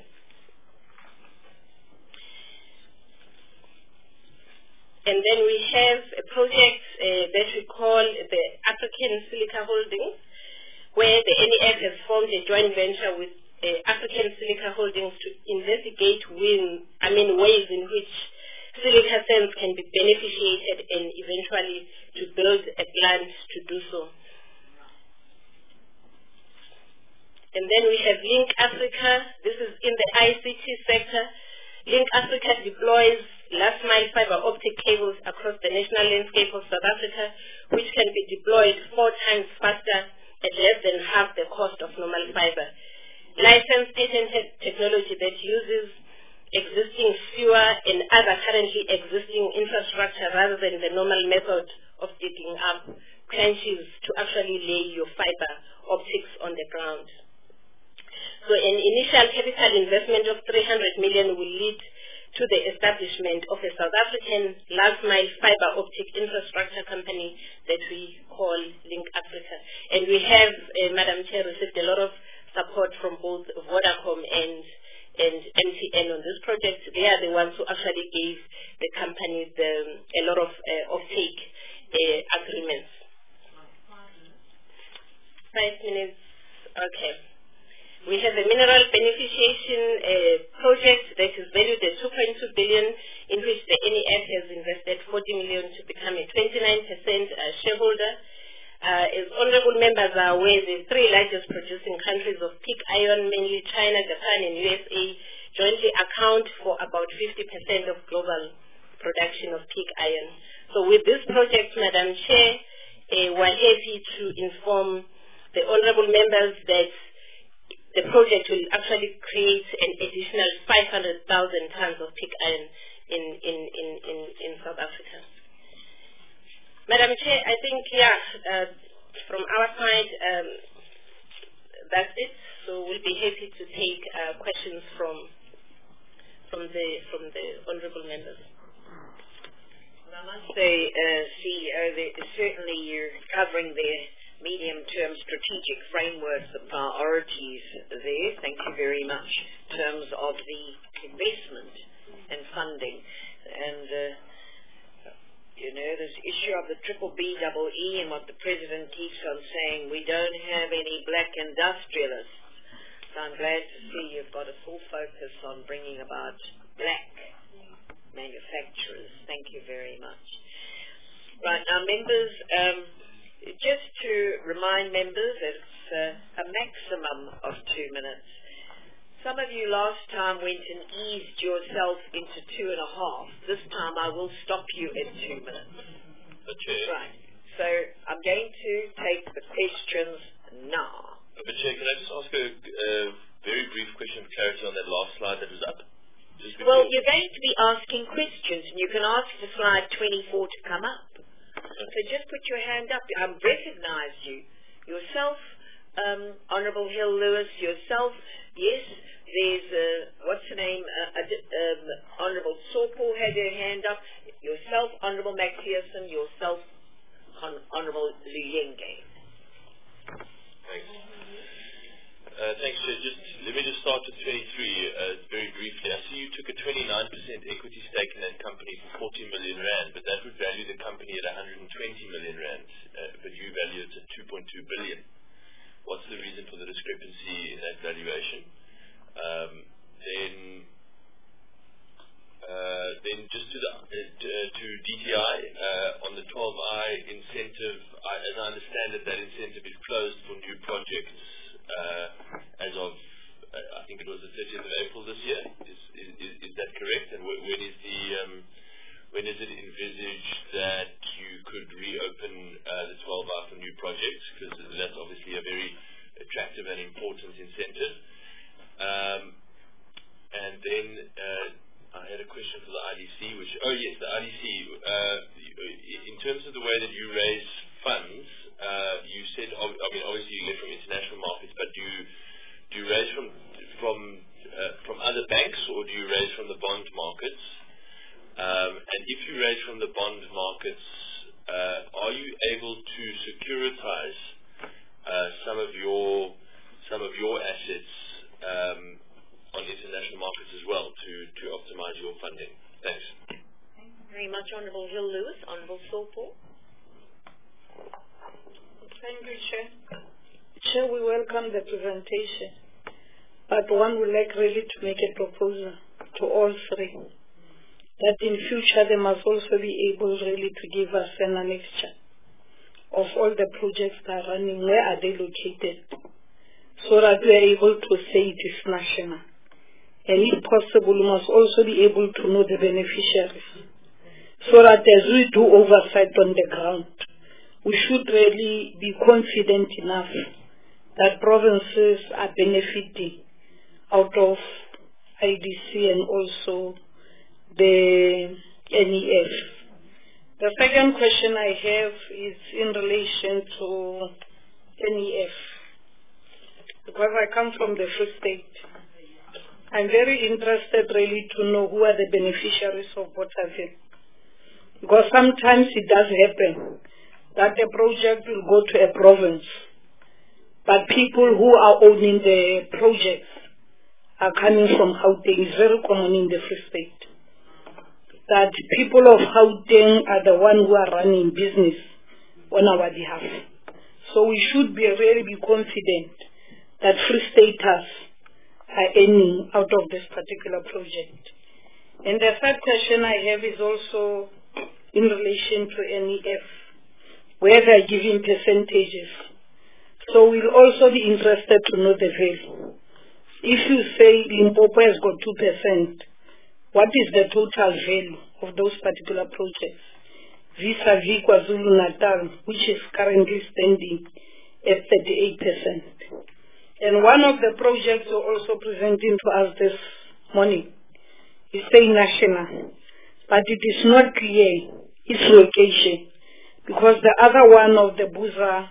And then we have a project that we call the African Silica Holdings, where the NEF has formed a joint venture with African Silica Holdings to investigate ways in which silica sands can be beneficiated and eventually to build a plant to do so. And then we have Link Africa. This is in the ICT sector. Link Africa deploys last-mile fiber optic cables across the national landscape of South Africa, which can be deployed 4 times faster at less than half the cost of normal fiber. Licensed patented technology that uses existing sewer and other currently existing infrastructure rather than the normal method of digging up trenches to actually lay your fiber optics on the ground. So an initial capital investment of 300 million will lead to the establishment of a South African last-mile fiber optic infrastructure company that we call Link Africa. And we have, Madam Chair, received a lot of support from both Vodacom and MTN on this project. They are the ones who actually gave the company a lot of offtake agreements. 5 minutes. Okay. We have a mineral beneficiation project that is valued at 2.2 billion, in which the NEF has invested 40 million to become a 29% shareholder. As honorable members are aware, the 3 largest producing countries of pig iron, mainly China, Japan, and USA, jointly account for about 50% of global production of pig iron. So with this project, Madam Chair, we're happy to inform the honorable members that the project will actually create an additional 500,000 tons of pig iron in South Africa. Madam Chair, I think, from our side, that's it. So we'll be happy to take questions from the honourable members. I must say, CEO, certainly you're covering the medium-term strategic frameworks and priorities there. Thank you very much in terms of the investment and funding. And this issue of the BBBEE and what the President keeps on saying, we don't have any black industrialists. So I'm glad to see you've got a full focus on bringing about black manufacturers. Thank you very much. Right, now members, just to remind members, it's a maximum of 2 minutes. Some of you last time went and eased yourself into 2.5. This time I will stop you at 2 minutes. Okay. Right. So I'm going to take the questions now. But Chair, can I just ask a very brief question of clarity on that last slide that was up? Well, you're going to be asking questions, and you can ask for slide 24 to come up. So just put your hand up. I recognize you. Yourself, Honourable Hill-Lewis, yourself, yes. There's, what's her name, Honourable Sopo had her hand up. Yourself, Honourable Macpherson, yourself, Honourable Luyenge. Thanks. Thanks, Chair. Let me just start with 23 very briefly. I see you took a 29% equity stake in that company for 40 million rand, but that would value the company at 120 million rand, but you value it at 2.2 billion. What's the reason for the discrepancy in that valuation? Then just to DTI on the 12I incentive, as I understand it, that incentive is closed for new projects as of I think it was the 30th of April this year. Is that correct? And when is it envisaged that you could reopen the 12I for new projects? Because that's obviously a very attractive and important incentive. And then I had a question for the IDC, the IDC. In terms of the way that you raise funds, you said, obviously you get from international markets, but do you raise from other banks, or do you raise from the bond markets? And if you raise from the bond markets, are you able to securitize some of your assets on international markets as well to optimize your funding? Thanks. Thank you very much, Honourable Hill-Lewis. Honourable Sopo. Thank you, Chair. Chair, we welcome the presentation, but one would like really to make a proposal to all three, that in future they must also be able really to give us an annexure of all the projects that are running. Where are they located? so that we are able to say it is national. And if possible, we must also be able to know the beneficiaries, so that as we do oversight on the ground, we should really be confident enough that provinces are benefiting out of IDC and also the NEF. The second question I have is in relation to NEF. Because I come from the Free State, I'm very interested really to know who are the beneficiaries of Bothaville. Because sometimes it does happen that a project will go to a province, but people who are owning the projects are coming from Gauteng. It's very common in the Free State that people of Gauteng are the ones who are running business on our behalf. So we should really be confident that Free Staters are earning out of this particular project. And the third question I have is also in relation to NEF, where they are giving percentages. So we'll also be interested to know the value. If you say Limpopo has got 2%, what is the total value of those particular projects? Vis-a-vis KwaZulu-Natal, which is currently standing at 38%. And one of the projects you're also presenting to us this morning is saying national, but it is not clear its location, because the other one of the Buza,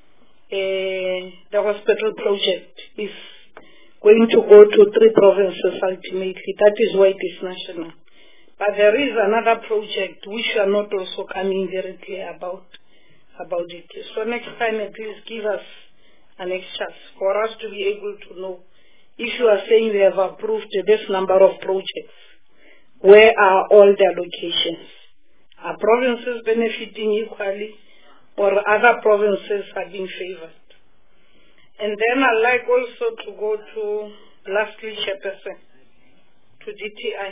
the hospital project, is going to go to 3 provinces ultimately. That is why it is national. But there is another project which you are not also coming very clear about it. So next time, please give us an extra for us to be able to know. If you are saying we have approved this number of projects, where are all their locations? Are provinces benefiting equally, or other provinces are being favored? And then I'd like also to go to, lastly, Chairperson, to DTI.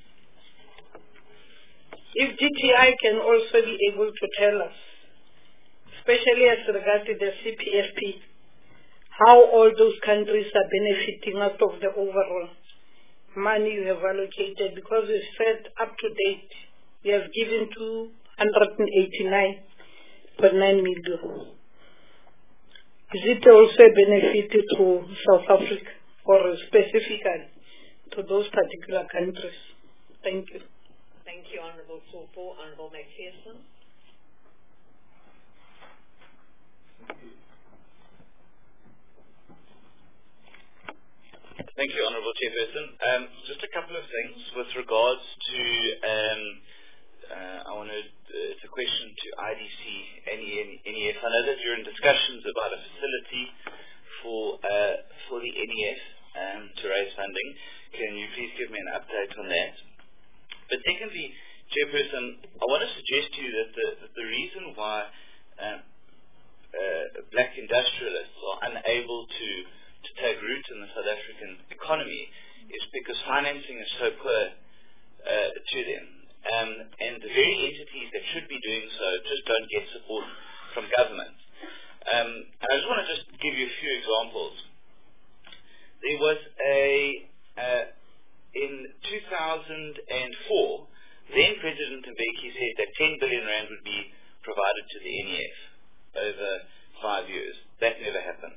If DTI can also be able to tell us, especially as regards to the CPFP, how all those countries are benefiting out of the overall money you have allocated, because we said up to date, we have given 289.9 million. Is it also a benefit to South Africa, or specifically to those particular countries? Thank you. Thank you, Honourable Sopo. Honourable McPherson. Thank you, Honourable Chairperson. Just a couple of things with regards to, it's a question to IDC, NEF. I know that you're in discussions about a facility for the NEF to raise funding. Can you please give me an update on that? But secondly, Chairperson, I want to suggest to you that the reason why black industrialists are unable to take root in the South African economy is because financing is so poor to them. And the very entities that should be doing so just don't get support from government. I just want to give you a few examples. There was in 2004, then President Mbeki said that 10 billion rand would be provided to the NEF over 5 years. That never happened.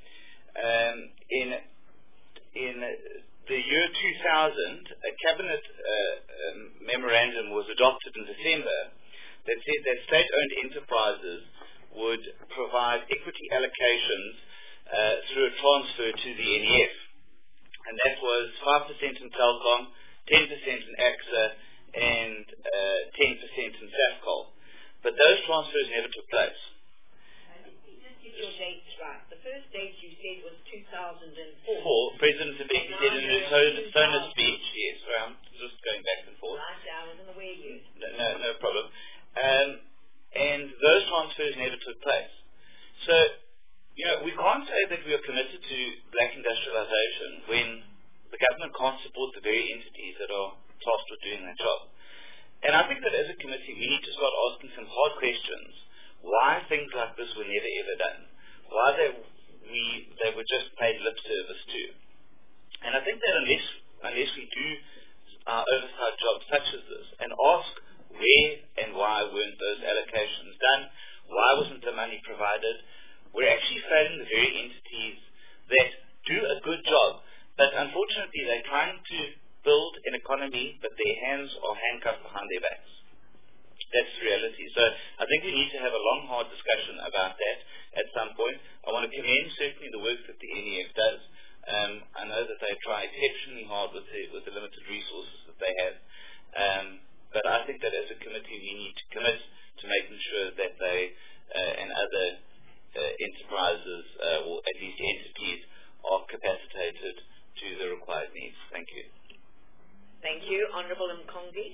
In the year 2000, a cabinet memorandum was adopted in December that said that state-owned enterprises would provide equity allocations through a transfer to the NEF. And that was 5% in Telkom, 10% in AXA, and 10% in Safcol. But those transfers never took place. Your dates right. The first date you said was 2004. President Mbeki said in his Sona speech, yes, I'm just going back and forth. Right, I wasn't aware you. No problem. And those transfers never took place. So, we can't say that we are committed to black industrialization when the government can't support the very entities that are tasked with doing that job. And I think that as a committee, we need to start asking some hard questions. Why things like this were never ever done? Why they they were just paid lip service to. And I think that unless we do our oversight job such as this and ask where and why weren't those allocations done, why wasn't the money provided, we're actually failing the very entities that do a good job, but unfortunately they're trying to build an economy, but their hands are handcuffed behind their backs. That's the reality. So I think we need to have a long, hard discussion about that at some point. I want to commend certainly the work that the NEF does. I know that they try exceptionally hard with the limited resources that they have. But I think that as a committee we need to commit to making sure that they and other enterprises or at least entities are capacitated to the required needs. Thank you. Thank you. Honourable Mkongi.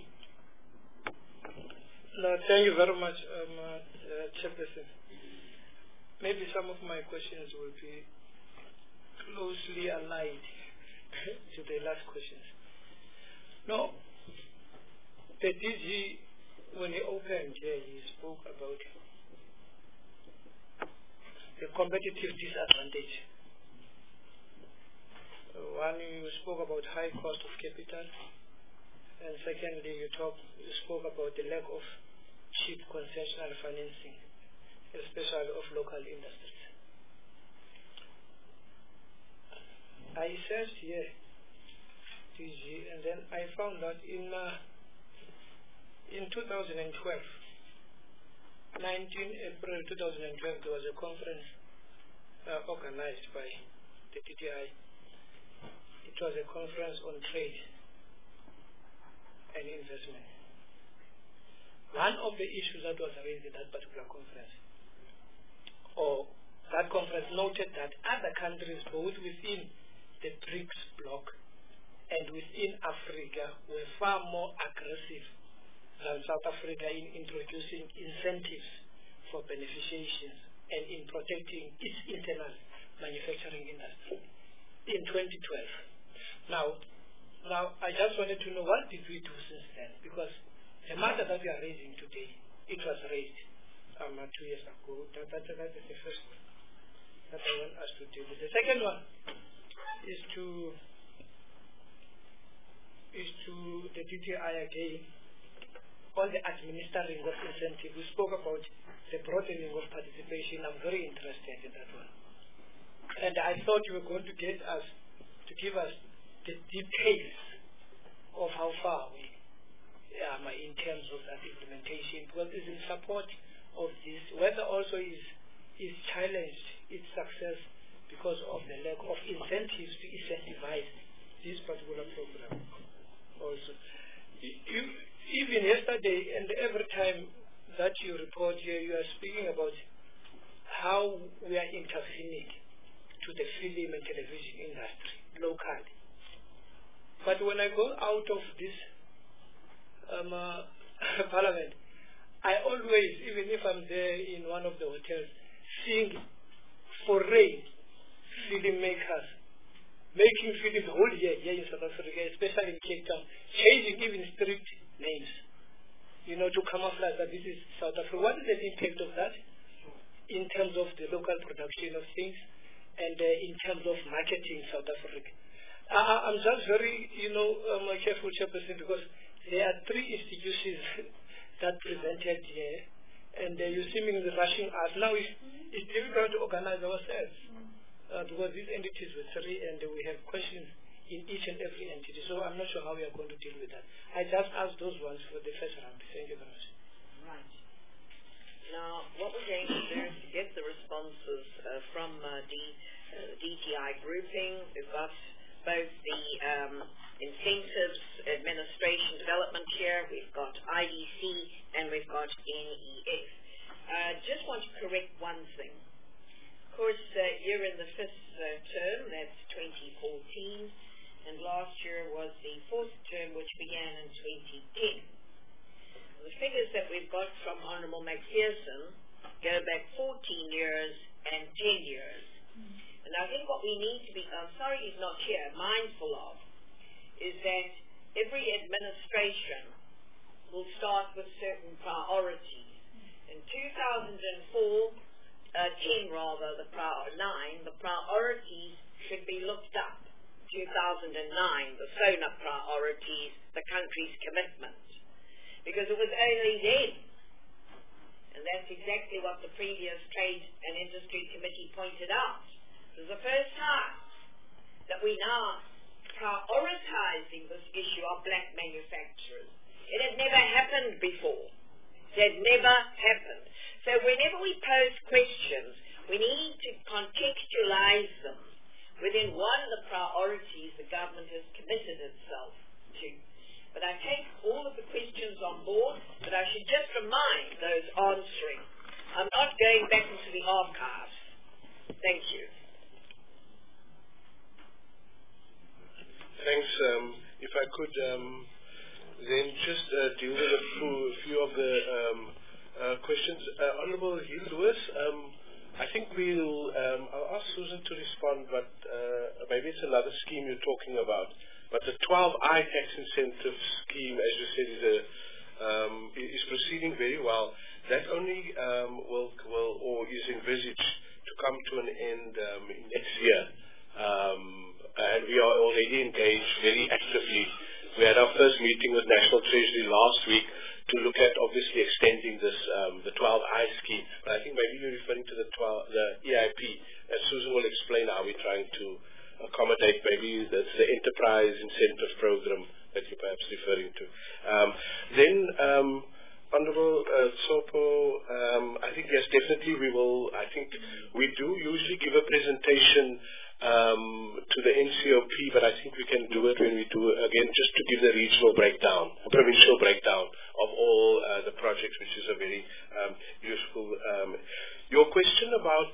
No, thank you very much, Chairperson. Maybe some of my questions will be closely aligned to the last questions. No, the DG, when he opened here, he spoke about the competitive disadvantage. One, you spoke about high cost of capital, and secondly, you spoke about the lack of cheap concessional financing, especially of local industries. I searched here, DG, and then I found that in 2012, 19 April 2012, there was a conference organized by the DTI. It was a conference on trade and investment. One of the issues that was raised in that particular conference, or that conference noted that other countries, both within the BRICS bloc and within Africa, were far more aggressive than South Africa in introducing incentives for beneficiations and in protecting its internal manufacturing industry in 2012. Now, I just wanted to know what did we do since then, because the matter that we are raising today, it was raised 2 years ago. That is the first one that I want us to deal with. The second one is to the DTI again on the administering of incentive. We spoke about the broadening of participation. I'm very interested in that one. And I thought you were going to give us the details of how far we are in terms of that implementation, because it's in support of this, whether also is challenged its success because of the lack of incentives to incentivize this particular program also. Even yesterday and every time that you report here, you are speaking about how we are intervening to the film and television industry locally. But when I go out of this parliament, I always, even if I'm there in one of the hotels, seeing foreign filmmakers making films the whole year here in South Africa, especially in Cape Town, changing even street names, to camouflage that this is South Africa. What is the impact of that in terms of the local production of things and in terms of marketing South Africa? I'm just very, careful, Chairperson, because there are 3 institutions that presented here, and you're seemingly rushing us. Now it's difficult to organize ourselves because these entities were 3, and we have questions in each and every entity. So I'm not sure how we are going to deal with that. I just asked those ones for the first round. Thank you very much. Right. Now, what we're going to do is to get the responses from DTI grouping. We've got both the incentives, administration, development here. We've got IDC and we've got NEF. Just want to correct one thing. Of course, you're in the 5th term, that's 2014, and last year was the 4th term, which began in 2010. The figures that we've got from Honourable McPherson go back 14 years and 10 years. And I think what we need to be, I'm sorry he's not here, mindful of, is that every administration will start with certain priorities. In 2004, 10 rather, the 9, the priorities should be looked up. 2009, the SONA priorities, the country's commitment. Because it was only then, and that's exactly what the previous Trade and Industry Committee pointed out. It was the first time that we now prioritizing this issue of black manufacturers. It had never happened before. It had never happened. So whenever we pose questions, we need to contextualize them within one of the priorities the government has committed itself to. But I take all of the questions on board, but I should just remind those answering, I'm not going back into the archives. Thank you. Thanks. If I could then just deal with a few of the questions. Honourable Hill Lewis, I think I'll ask Susan to respond, but maybe it's another scheme you're talking about. But the 12I tax incentive scheme, as you said, is proceeding very well. That only is envisaged to come to an end next year. And we are already engaged very actively. We had our first meeting with National Treasury last week to look at obviously extending this, the 12I scheme. But I think maybe you're referring to the EIP, and Susan will explain how we're trying to accommodate. Maybe that's the enterprise incentive program that you're perhaps referring to. Honourable Sopo, I think yes, definitely we will. I think we do usually give a presentation to the NCOP, but I think we can do it when we do it again, just to give the regional breakdown, provincial breakdown of all the projects, which is a very useful. Your question about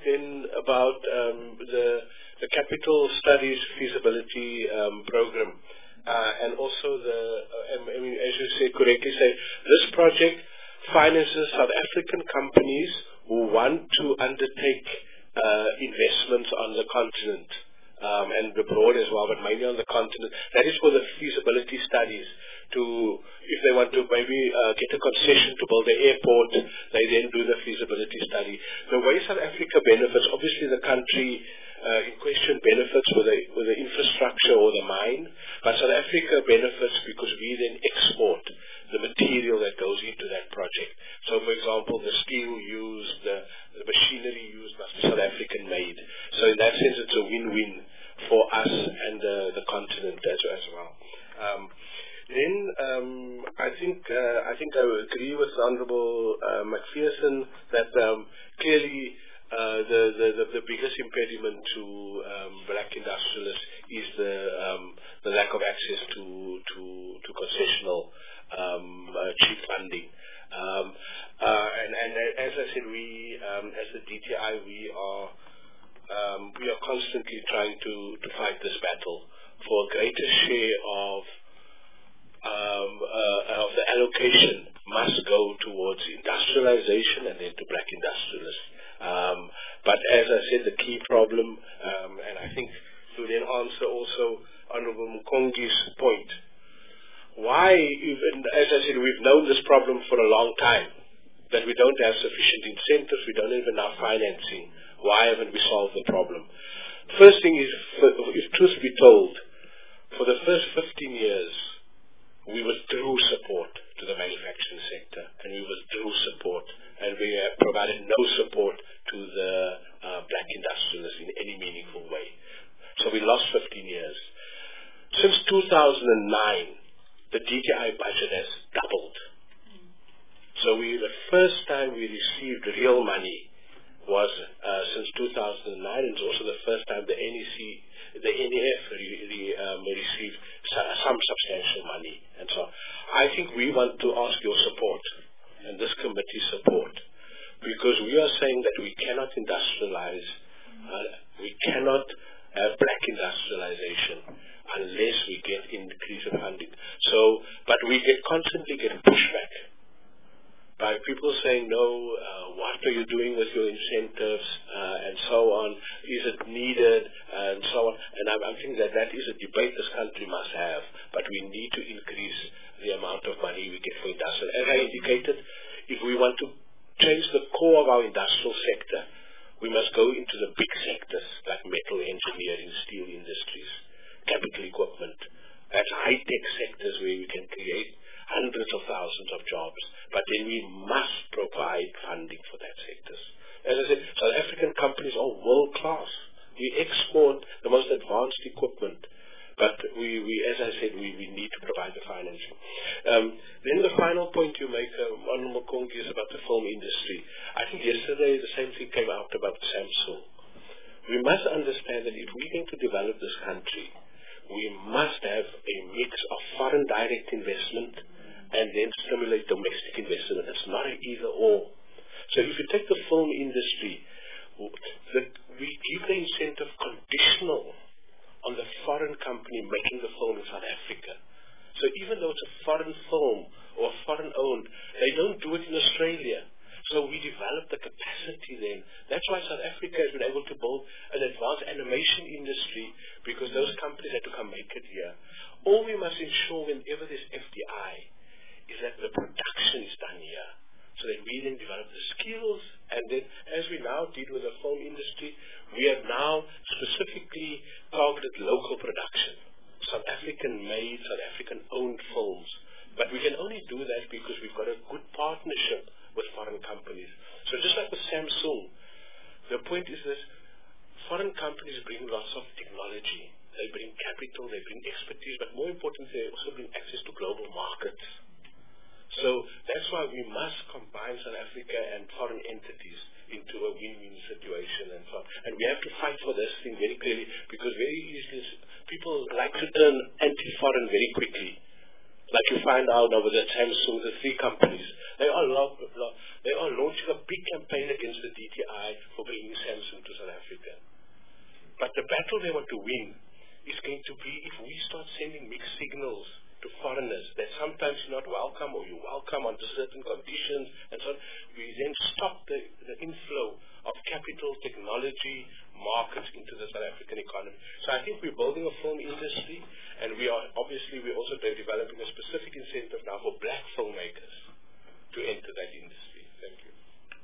the capital studies feasibility program, and also as you correctly say, this project finances South African companies who want to undertake investments on the continent and abroad as well, but mainly on the continent. That is for the feasibility studies. If they want to maybe get a concession to build an airport, they then do the feasibility study. The way South Africa benefits, obviously the country in question benefits with the infrastructure or the mine, but South Africa benefits because we then export the material that goes into that project. So, for example, the steel used, the machinery used must be South African made. So in that sense, it's a win-win for us and the continent as well. I think I would agree with Honourable McPherson that clearly the biggest impediment to black industrialists is the lack of access to concessional cheap funding. And as I said, we as the DTI we are constantly trying to fight this battle for a greater share of the allocation must go towards industrialization and then to black industrialists. But as I said, the key problem, and I think to then answer also Honourable Mukongi's point, why even, as I said, we've known this problem for a long time, that we don't have sufficient incentives, we don't have enough financing. Why haven't we solved the problem? First thing is, if truth be told, for the first 15 years, we withdrew support to the manufacturing sector, and we withdrew support, and we have provided no support to the black industrialists in any meaningful way. So we lost 15 years. Since 2009, the DTI budget has doubled. So the first time we received real money was since 2009, and it's also the first time the NEF received some substantial money. And so I think we want to ask your support and this committee's support, because we are saying that we cannot industrialize, we cannot have black industrialization unless we get increase in funding. So, but we constantly get pushback by people saying, no, what are you doing with your incentives, and so on, is it needed, and so on. And I'm thinking that is a debate this country must have, but we need to increase the amount of money we get for industrial. As I indicated, if we want to change the core of our industrial sector, We must go into the big sectors like metal engineering, steel industries, capital equipment. That's high-tech sectors where we can create hundreds of thousands of jobs. But then we must provide funding for that sectors. As I said, South African companies are world-class. We export the most advanced equipment. But as I said, we need to provide the financing. Then the final point you make, Honorable Kongi, is about the film industry. I think yesterday the same thing came out about Samsung. We must understand that if we're going to develop this country, we must have a mix of foreign direct investment and then stimulate domestic investment. It's not an either-or. So if you take the film industry, we give the incentive conditional on the foreign company making the film in South Africa. So even though it's a foreign film or foreign-owned, they don't do it in Australia. So we develop the capacity then. That's why South Africa has been able to build an advanced animation industry, because those companies had to come make it here. All we must ensure whenever there's FDI is that the production is done here, so that we then develop the skills. And then as we now deal with the film industry, we have now specifically targeted local production, South African-made, South African-owned films. But we can only do that because we've got a good partnership with foreign companies. So just like with Samsung, the point is this: foreign companies bring lots of technology. They bring capital, they bring expertise, but more importantly, they also bring access to global markets. So that's why we must combine South Africa and foreign entities into a win-win situation and so on. And we have to fight for this thing very clearly, because very easily people like to turn anti-foreign very quickly. Like you find out now with the Samsung, the three companies, they are launching a big campaign against the DTI for bringing Samsung to South Africa. But the battle they want to win is going to be if we start sending mixed signals to foreigners that sometimes you're not welcome or you're welcome under certain conditions and so on. We then stop the inflow of capital, technology, markets into the South African economy. So I think we're building a film industry, and we're also developing a specific incentive now for black filmmakers to enter that industry. Thank you.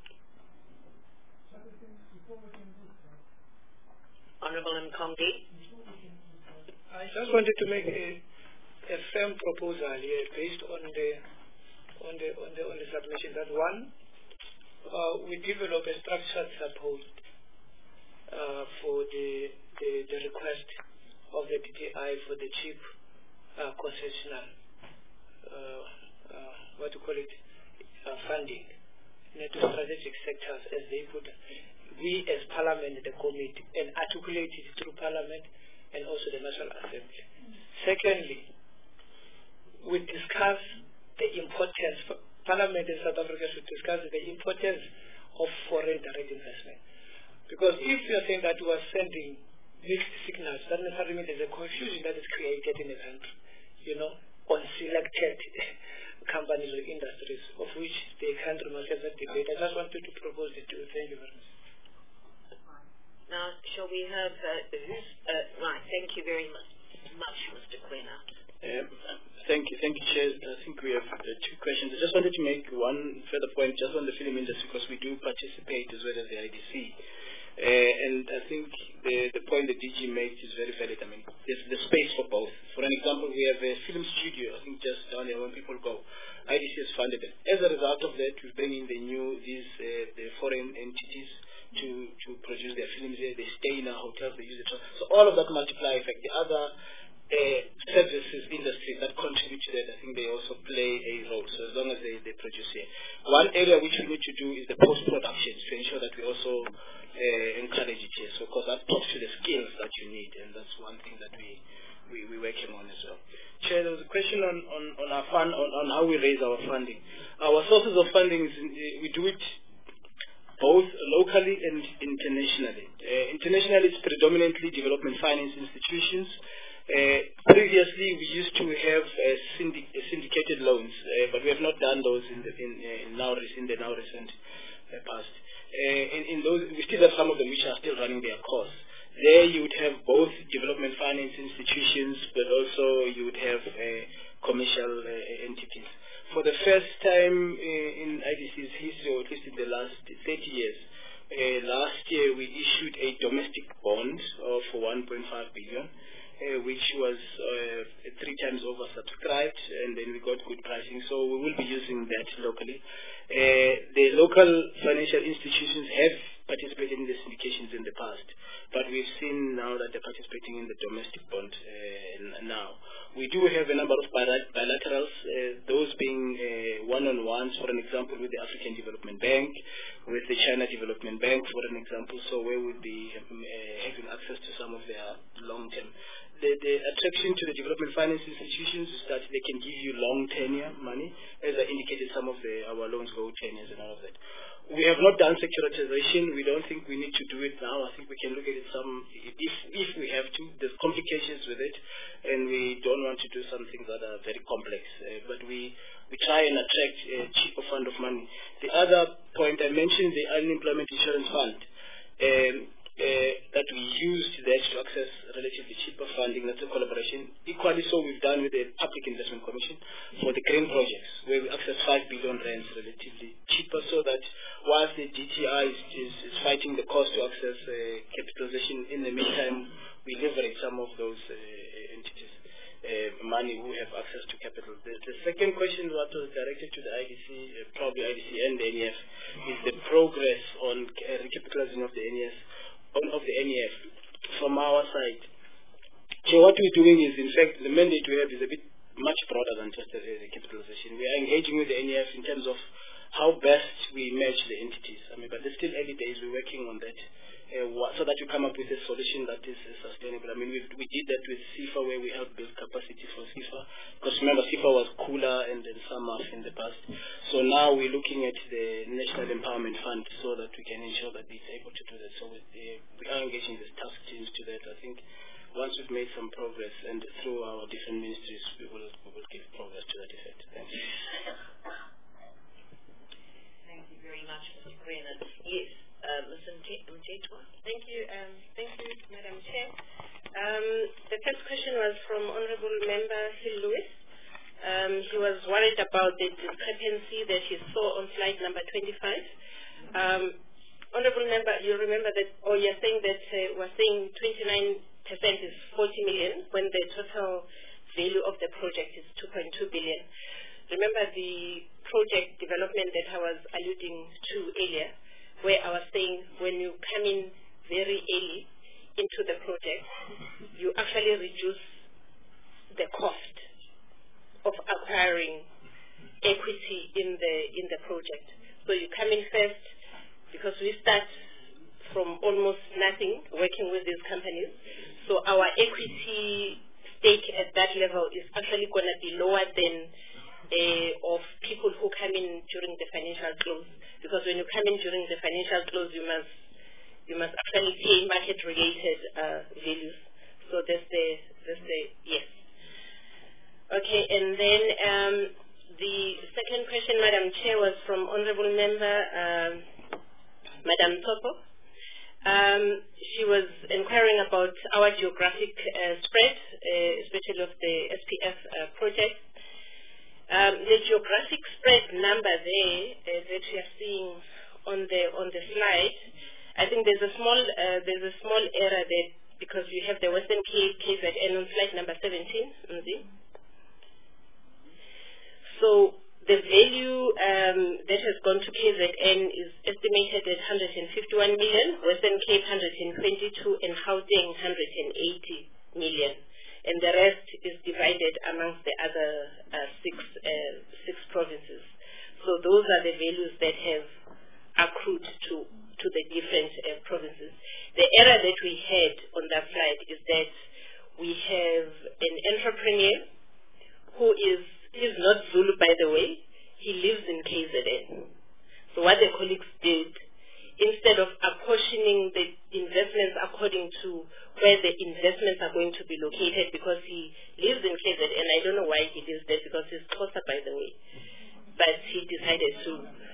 Honorable Mkongi. I just wanted to make a firm proposal here based on the submission that one, we develop a structured support for the request of the DTI for the cheap concessional funding to strategic sectors, as they put it. We as Parliament, the committee, and articulate it through Parliament and also the National Assembly. Secondly, we discuss the importance, Parliament in South Africa should discuss the importance of foreign direct investment. Because if you are saying that we are sending mixed signals, that necessarily means there's a confusion that is created in the country, on selected companies or industries, of which the country must have a debate. I just wanted to propose it to you. Thank you very much. Now, shall we have right, thank you very much, Mr. Kwena. Thank you, Chair. I think we have two questions. I just wanted to make one further point just on the film industry, because we do participate as well as the IDC. And I think the point that DG made is very valid. I mean, there's the space for both. For an example, we have a film studio, I think just down there when people go. IDC has funded it. As a result of that, we bring in the foreign entities to produce their films here. They stay in our hotels, they use it. So all of that multiply effect. The other services industry that contribute to that, I think they also play a role, so as long as they produce here. One area which we need to do is the post-production to ensure that we also encourage it here. So, because that talks to the skills that you need, and that's one thing that we're working on as well. Chair, there was a question on our fund, on how we raise our funding. Our sources of funding is we do it both locally and internationally. Internationally, it's predominantly development finance institutions. Previously, we used to have syndicated loans, but we have not done those in the now recent past. In those, we still have some of them which are still running their course. There, you would have both development finance institutions, but also you would have commercial entities. For the first time in IDC's history, or at least in the last 30 years, Last year we issued a domestic bond for 1.5 billion, which was 3 times oversubscribed, and then we got good pricing. So we will be using that locally. The local financial institutions have participated in the syndications in the past, but we've seen now that they're participating in the domestic bond now. We do have a number of bilaterals, those being one-on-ones, for an example, with the African Development Bank, with the China Development Bank, for an example, so where we'll be having access to some of their long-term. The attraction to the development finance institutions is that they can give you long tenure money. As I indicated, some of our loans go 10 years and all of that. We have not done securitization. We don't think we need to do it now. I think we can look at it if we have to. There's complications with it, and we don't want to do some things that are very complex. But we try and attract a cheaper fund of money. The other point I mentioned, the Unemployment Insurance Fund, that we used that to access relatively cheaper funding. That's a collaboration. Equally so we've done with the Public Investment Commission for the green projects, where we access 5 billion rands relatively cheaper, so that whilst the DTI is fighting the cost to access capitalization, in the meantime we leverage some of those entities, money who have access to capital. The second question was directed to the IDC, probably IDC and the NEF, is the progress on recapitalizing of the NEF from our side. So what we're doing is, in fact, the mandate we have is a bit much broader than just the capitalization. We are engaging with the NEF in terms of how best we match the entities. But there's still early days. We're working on that, so that we come up with a solution that is sustainable. We did that with SIFA, where we helped build capacity for SIFA. Because remember, SIFA was cooler and then SAMAF in the past. So now we're looking at the National Empowerment Fund, so that we can ensure that it's able to do that. So we are engaging the task teams to that. I think once we've made some progress, and through our different ministries, we will give progress to that effect. Thank you. Thank you very much, Mr. Kwena. Yes, Ms. Mtetwa. Thank you, Madam Chair. The first question was from Honourable Member Phil Lewis. He was worried about the discrepancy that he saw on slide number 25. Honourable Member, you remember that, or you're saying that we're saying 29% is 40 million when the total value of the project is 2.2 billion. Remember the project development that I was alluding to earlier, where I was saying when you come in very early into the project, you actually reduce the cost of acquiring equity in the project. So you come in first, because we start from almost nothing working with these companies. So our equity stake at that level is actually going to be lower than of people who come in during the financial close. Because when you come in during the financial close, you must actually pay market-related values. So that's the yes. Okay, and then the second question, Madam Chair, was from Honourable Member Madam Topo. She was inquiring about our geographic spread, especially of the SPF project. The geographic spread number there that we are seeing on the slide, I think there's a small error there, because we have the Western Cape, KZN on slide number 17. So the value that has gone to KZN is estimated at 151 million, Western Cape 122, and Gauteng 180 million. And the rest is divided amongst the other six provinces. So those are the values that have accrued to the different provinces. The error that we had on that slide is that we have an entrepreneur who he's not Zulu, by the way. He lives in KZN. So what the colleagues did, instead of apportioning the investments according to where the investments are going to be located, because he lives in KZN, and I don't know why he lives there, because he's closer, by the way. But he decided to,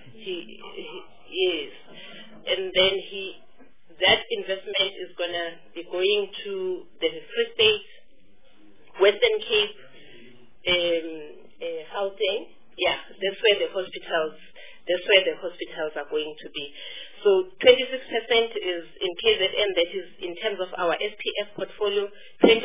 yes. And then that investment is going to be going to the Free State, Western Cape, Gauteng. Yeah, that's where the hospitals That's where the hospitals are going to be. So 26% is in KZN, that is in terms of our SPF portfolio, 21%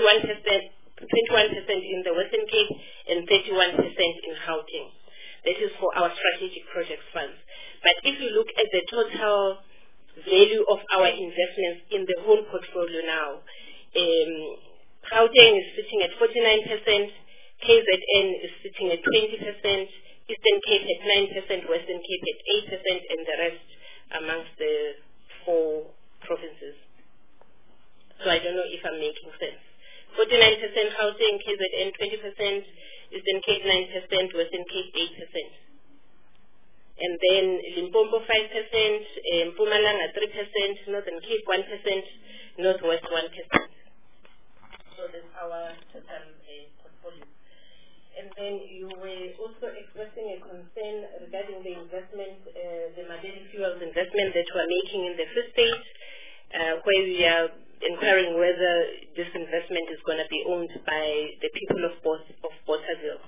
in the Western Cape, and 31% in Gauteng. That is for our strategic projects funds. But if you look at the total value of our investments in the whole portfolio now, Gauteng is sitting at 49%, KZN is sitting at 20%, Eastern Cape at 9%, Western Cape at 8%, and the rest amongst the 4 provinces. So I don't know if I'm making sense. 49% Gauteng, KZN 20%, Eastern Cape 9%, Western Cape 8%. And then Limpopo 5%, Mpumalanga 3%, Northern Cape 1%, Northwest 1%. So that's our total portfolio. And then you were also expressing a concern regarding the investment, the Madeli Fuels investment that we're making in the Free State, where we are inquiring whether this investment is going to be owned by the people of Bothaville.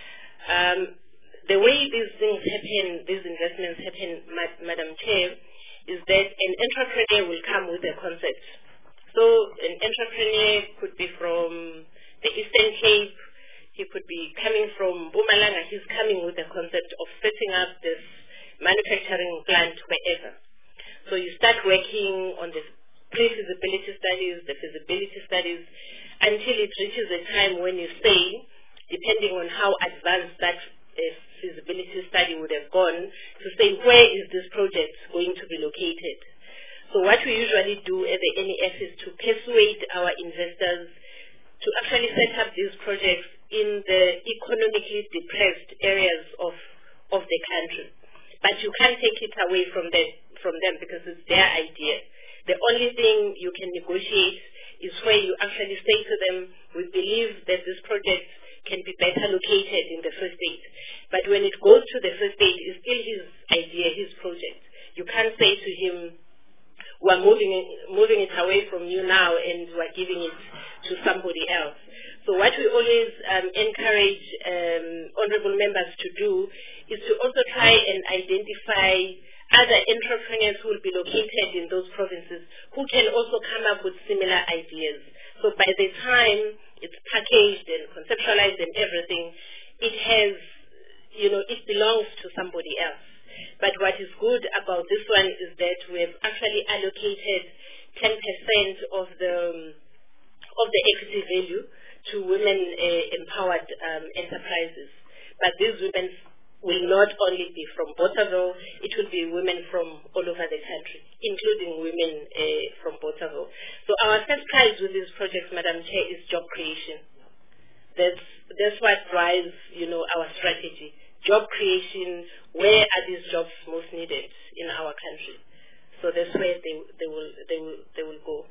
The way these things happen, these investments happen, Madam Chair, is that an entrepreneur will come with a concept. So an entrepreneur could be from the Eastern Cape, he could be coming from Mpumalanga, he's coming with a concept of setting up this manufacturing plant wherever. So you start working on the pre-feasibility studies, the feasibility studies, until it reaches a time when you say, depending on how advanced that feasibility study would have gone, to say where is this project going to be located. So what we usually do at the NEF is to persuade our investors to actually set up these projects in the economically depressed areas of the country. But you can't take it away from them because it's their idea. The only thing you can negotiate is where you actually say to them, we believe that this project can be better located in the Free State. But when it goes to the Free State, it's still his idea, his project. You can't say to him, we're moving it away from you now and we're giving it to somebody else. So what we always encourage honorable members to do is to also try and identify other entrepreneurs who will be located in those provinces who can also come up with similar ideas. So by the time it's packaged and conceptualized and everything, it has, it belongs to somebody else. But what is good about this one is that we have actually allocated 10% of the equity value to women empowered enterprises. But these women will not only be from Bothaville, it will be women from all over the country, including women from Bothaville. So our first prize with these projects, Madam Chair, is job creation. That's what drives, our strategy. Job creation, where are these jobs most needed in our country? So that's where they will go.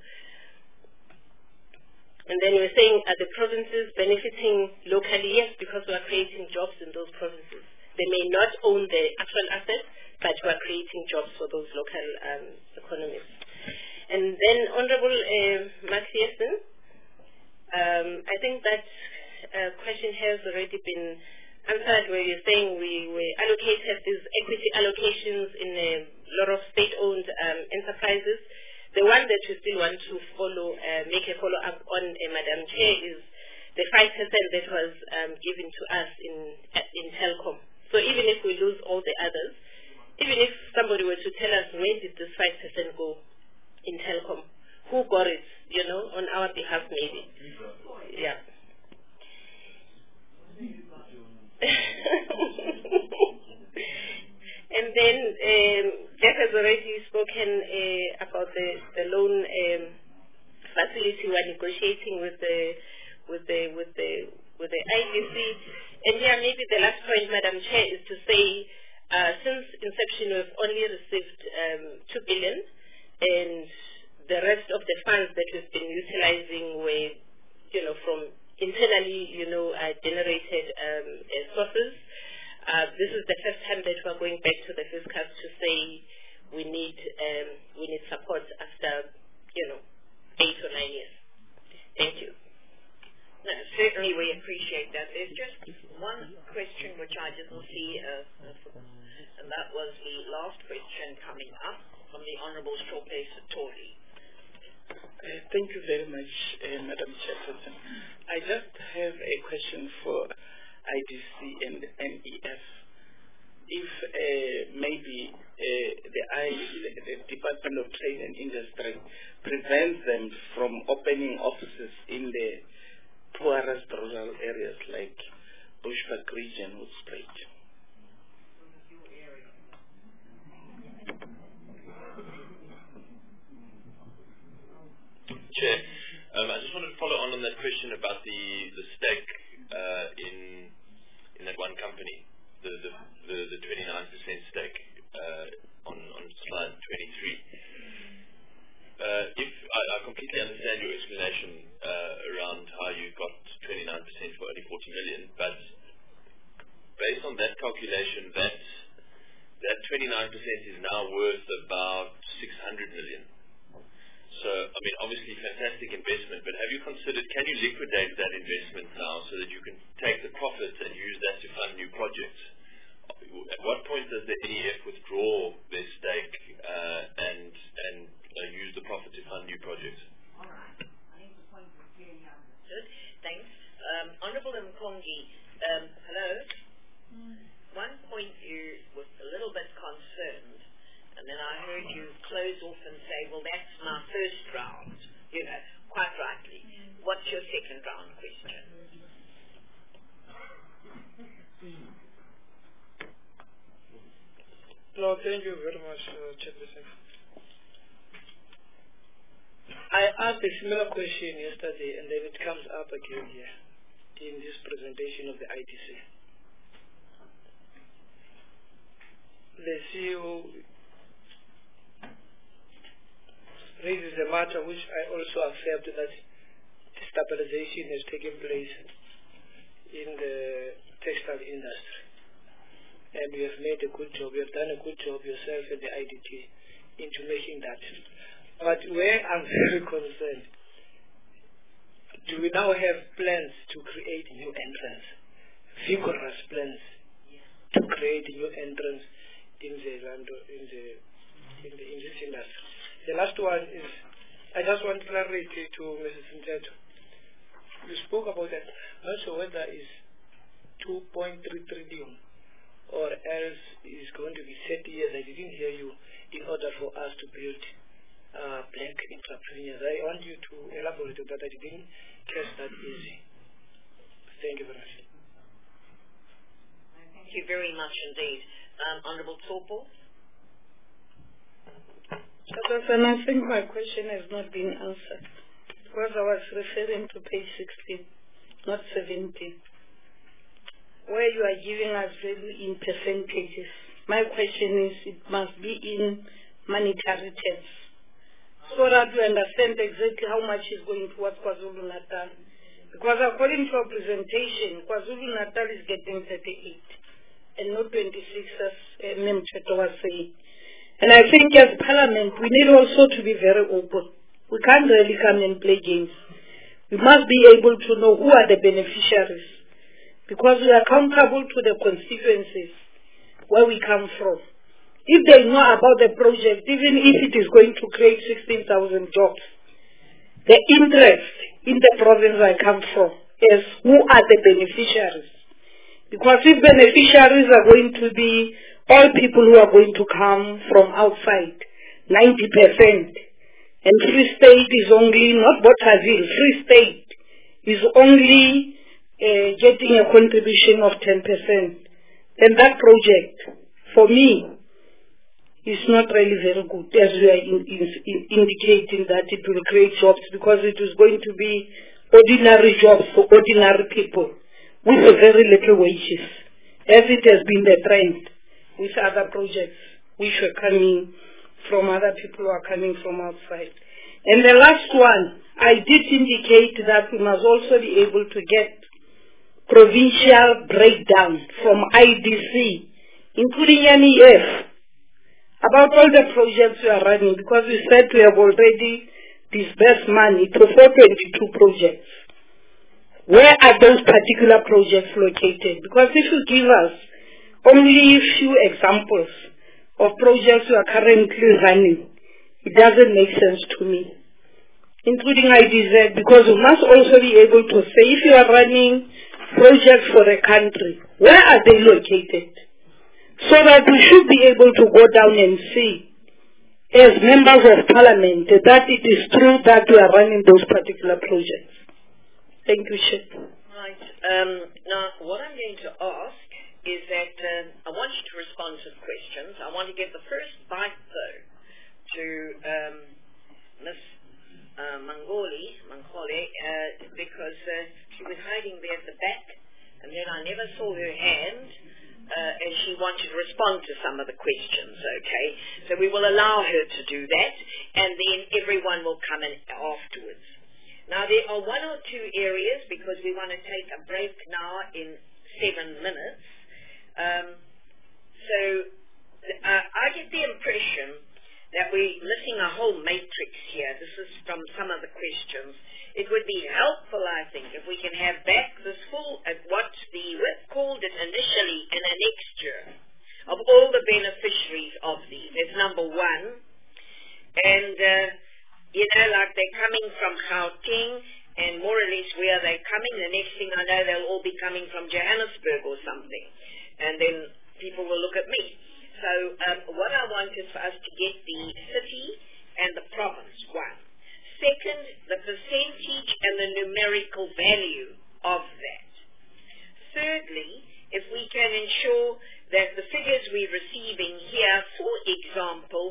And then you're saying, are the provinces benefiting locally? Yes, because we're creating jobs in those provinces. They may not own the actual assets, but we're creating jobs for those local economies. And then, Honorable Mark Thiessen, I think that question has already been answered where you're saying we allocated these equity allocations in a lot of state-owned enterprises. The one that we still want to make a follow-up on, Madam Chair, is the 5% that was given to us in Telkom. So even if we lose all the others, even if somebody were to tell us where did this 5% go in Telkom, who got it, on our behalf maybe. Yeah. And then Jeff has already spoken about the loan facility we're negotiating with the IDC. And yeah, maybe the last point, Madam Chair, is to say since inception we've only received 2 billion, and the rest of the funds that we've been utilizing were, from internally, generated sources. This is the first time that we're going back to the fiscals to say we need support after 8 or 9 years. Thank you. No, certainly we appreciate that. There's just one question which I didn't see, and that was the last question coming up from the Honourable Shope Satori. Thank you very much, Madam Chairperson. I just have a question for IDC and NEF. If maybe the Department of Trade and Industry prevents them from opening offices in the poorest rural areas like Bushbuck region, Hoedspruit. Chair, I just wanted to follow on that question about the stake in that one company, the 29% stake on slide 23. If I completely understand your explanation around how you got 29% for only 40 million, but based on that calculation, that 29% is now worth about 600 million. So, I mean, obviously fantastic investment, but have you considered, can you liquidate that investment now so that you can take the profits and use that to fund new projects? At what point does the NEF withdraw their stake and use the profit to fund new projects? All right. I think the point is clearly understood. Thanks. Honourable Mkongi, hello. One point you was a little bit concerned, and then I heard you close off and say, well, that's my first round. You know, quite rightly. What's your second round question? No, thank you very much, Chairperson. I asked a similar question yesterday, and then it comes up again here in this presentation of the IDC. The CEO raises a matter which I also accept, that stabilization has taken place in the textile industry. And you have made a good job, you have done a good job yourself and the IDT into making that. But where I'm very concerned, do we now have plans to create new entrants, vigorous plans to create new entrants in this industry? The last one is, I just want clarity to Mrs. Nteto. You spoke about that. I'm not sure whether it's 2.3 trillion or else it's going to be 30 years. I didn't hear you in order for us to build black entrepreneurs. I want you to elaborate on that. I didn't catch that easy. Thank you very much. Thank you very much indeed. Honourable Topo? I think my question has not been answered, because I was referring to page 16, not 17, where you are giving us value in percentages. My question is, it must be in monetary terms, so that we understand exactly how much is going towards KwaZulu-Natal. Because according to our presentation, KwaZulu-Natal is getting 38 and not 26, as Memcheto was saying. And I think as Parliament, we need also to be very open. We can't really come and play games. We must be able to know who are the beneficiaries, because we are accountable to the constituencies where we come from. If they know about the project, even if it is going to create 16,000 jobs, the interest in the province I come from is who are the beneficiaries. Because if beneficiaries are going to be all people who are going to come from outside, 90%, and Free State is only, not Bothaville, Free State is only getting a contribution of 10%, then that project, for me, is not really very good, as we are indicating that it will create jobs, because it is going to be ordinary jobs for ordinary people with very little wages, as it has been the trend with other projects which were coming from other people who are coming from outside. And the last one, I did indicate that we must also be able to get provincial breakdown from IDC, including NEF, about all the projects we are running, because we said we have already disbursed money to 422 projects. where are those particular projects located? Because if you give us only a few examples of projects you are currently running, it doesn't make sense to me, including IDZ, because you must also be able to say if you are running projects for a country, where are they located? So that we should be able to go down and see, as members of parliament, that it is true that we are running those particular projects. Thank you, Chair. Right. Now, what I'm going to ask is that I want you to respond to the questions. I want to give the first bite, though, to Ms. Mangole, because she was hiding there at the back, and then I never saw her hand, and she wanted to respond to some of the questions, okay? So we will allow her to do that, and then everyone will come in afterwards. Now, there are one or two areas, because we want to take a break now in 7 minutes. I get the impression that we're missing a whole matrix here. This is from some of the questions. It would be helpful, I think, if we can have back this full, what the WIP called it initially, an annexure of all the beneficiaries of these. That's number one. And, like they're coming from Gauteng, and more or less where they're coming, the next thing I know, they'll all be coming from Johannesburg or something. And then people will look at me. So what I want is for us to get the city and the province, one. Second, the percentage and the numerical value of that. Thirdly, if we can ensure that the figures we're receiving here, for example,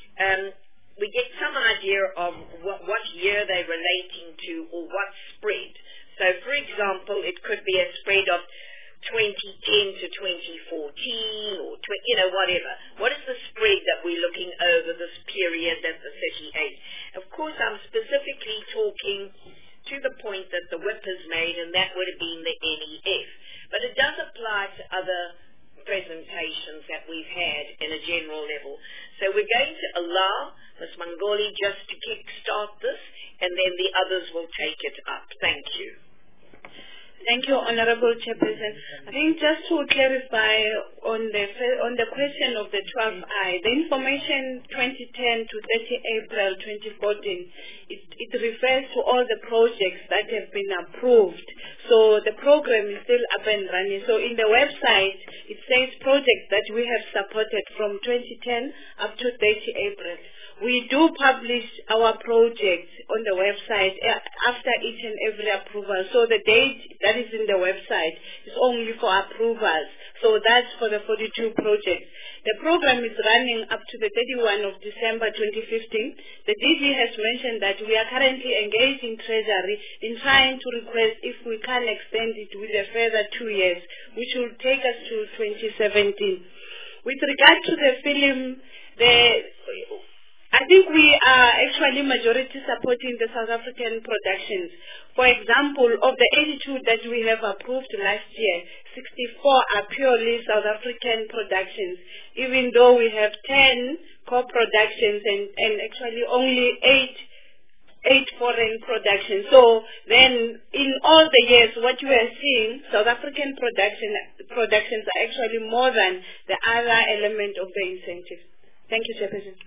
we get some idea of what year they're relating to or what spread. So, for example, it could be a spread of 2010 to 2014 or, whatever. What is the spread that we're looking over this period that the 38? Of course, I'm specifically talking to the point that the WIP is made, and that would have been the NEF. But it does apply to other presentations that we've had in a general level. So we're going to allow Ms. Mangole just to kickstart this, and then the others will take it up. Thank you. Thank you, Honorable Chairperson. I think just to clarify on the question of the 12I, the information 2010 to 30 April 2014, it refers to all the projects that have been approved. So the program is still up and running. So in the website, it says projects that we have supported from 2010 up to 30 April. We do publish our projects on the website after each and every approval. So the date that is in the website is only for approvals. So that's for the 42 projects. The program is running up to the 31 of December 2015. The DG has mentioned that we are currently engaged in Treasury in trying to request if we can extend it with a further 2 years, which will take us to 2017. With regard to the film, I think we are actually majority supporting the South African productions. For example, of the 82 that we have approved last year, 64 are purely South African productions, even though we have 10 co-productions and actually only 8 foreign productions. So then in all the years, what you are seeing, South African productions are actually more than the other element of the incentive. Thank you, Chairperson.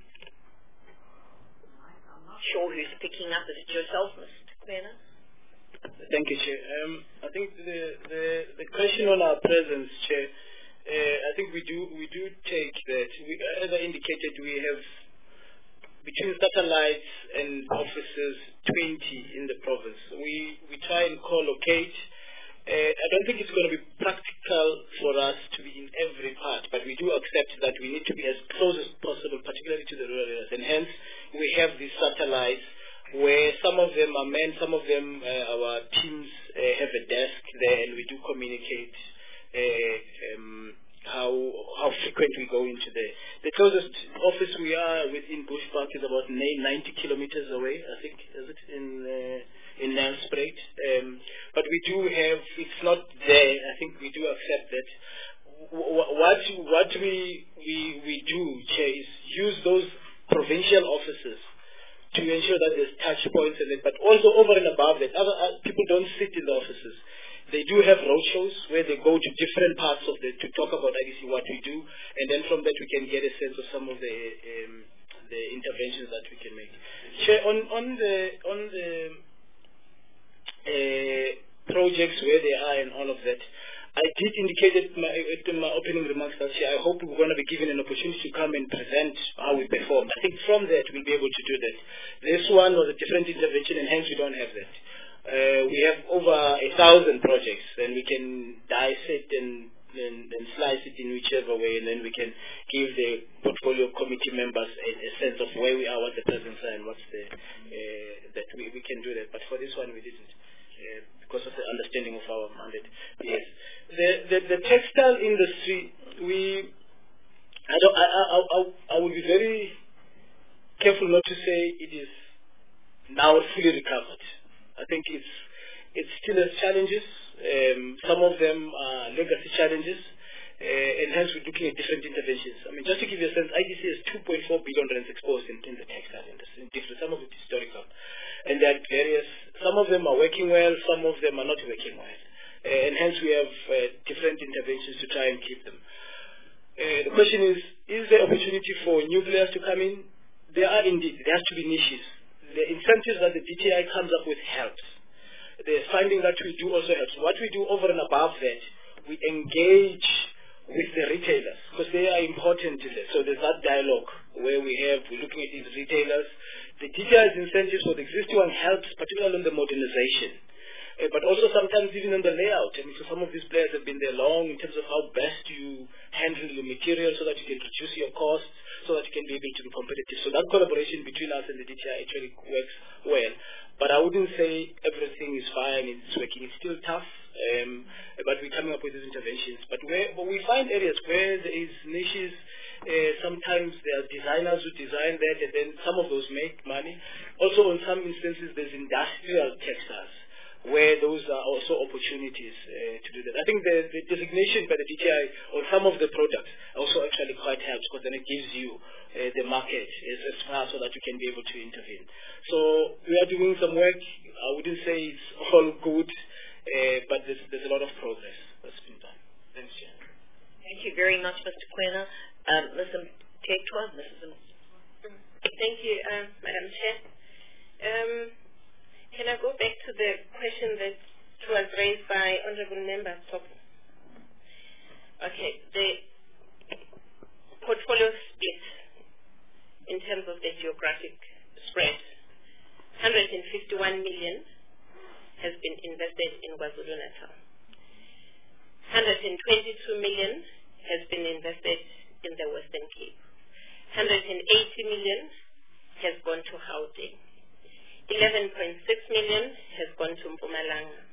Sure who's picking up. Is it yourself, Mr. Kwena? Thank you, Chair. I think the question on our presence, Chair, I think we do take that. As I indicated, we have between satellites and offices 20 in the province. We try and co-locate. I don't think it's going to be practical for us to be in every part, but we do accept that we need to be as close as possible, particularly to the rural areas, and hence we have these satellites where some of them are manned, some of them our teams have a desk there, and we do communicate how frequent we go into there. The closest office we are within Bushbuck is about 90 kilometers away, I think, is it, in Nelspruit. But we do have, it's not there, I think we do accept that. What we do, Chair, is use those provincial offices to ensure that there's touch points in it, but also over and above that, people don't sit in the offices. They do have roadshows where they go to different parts of to talk about IDC, what we do, and then from that we can get a sense of some of the interventions that we can make. Chair, on the projects where they are and all of that, I did indicate in my opening remarks that I hope we're going to be given an opportunity to come and present how we performed. I think from that we'll be able to do that. This one was a different intervention, and hence we don't have that. We have over 1,000 projects, and we can dissect and slice it in whichever way, and then we can give the portfolio committee members a sense of where we are, what the presence are, and what's that we can do that. But for this one we didn't. Because of the understanding of our mandate. Yes. The textile industry, I would be very careful not to say it is now fully recovered. I think it still has challenges. Some of them are legacy challenges. And hence we're looking at different interventions. I mean, just to give you a sense, IDC has 2.4 billion rands exposed in the textile industry. Some of it is historical. And there are various, some of them are working well, some of them are not working well. And hence we have different interventions to try and keep them. The question is there opportunity for new players to come in? There are indeed. There has to be niches. The incentives that the DTI comes up with helps. The funding that we do also helps. What we do over and above that, we engage with the retailers, because they are important to that. So there's that dialogue where we're looking at these retailers. The DTI's incentives for the existing one helps, particularly on the modernization, but also sometimes even on the layout. I mean, so some of these players have been there long in terms of how best you handle the material so that you can reduce your costs, so that you can be able to be competitive. So that collaboration between us and the DTI actually works well. But I wouldn't say everything is fine, it's working. It's still tough, but we're coming up with these interventions. But we find areas where there is niches. Sometimes there are designers who design that, and then some of those make money. Also, in some instances, there's industrial textiles, where those are also opportunities to do that. I think the designation by the DTI on some of the products also actually quite helps, because then it gives you the market as far so that you can be able to intervene. So we are doing some work. I wouldn't say it's all good, but there's a lot of progress that's been done. Thanks, Chair. Thank you very much, Mr. Kwena. Mrs. Mthethwa, Thank you, Madam Chair. Can I go back to the question that was raised by Honourable Member Topo? Okay, the portfolio split in terms of the geographic spread. 151 million has been invested in KwaZulu-Natal. 122 million has been invested in the Western Cape. 180 million has gone to Gauteng. 11.6 million has gone to Mpumalanga.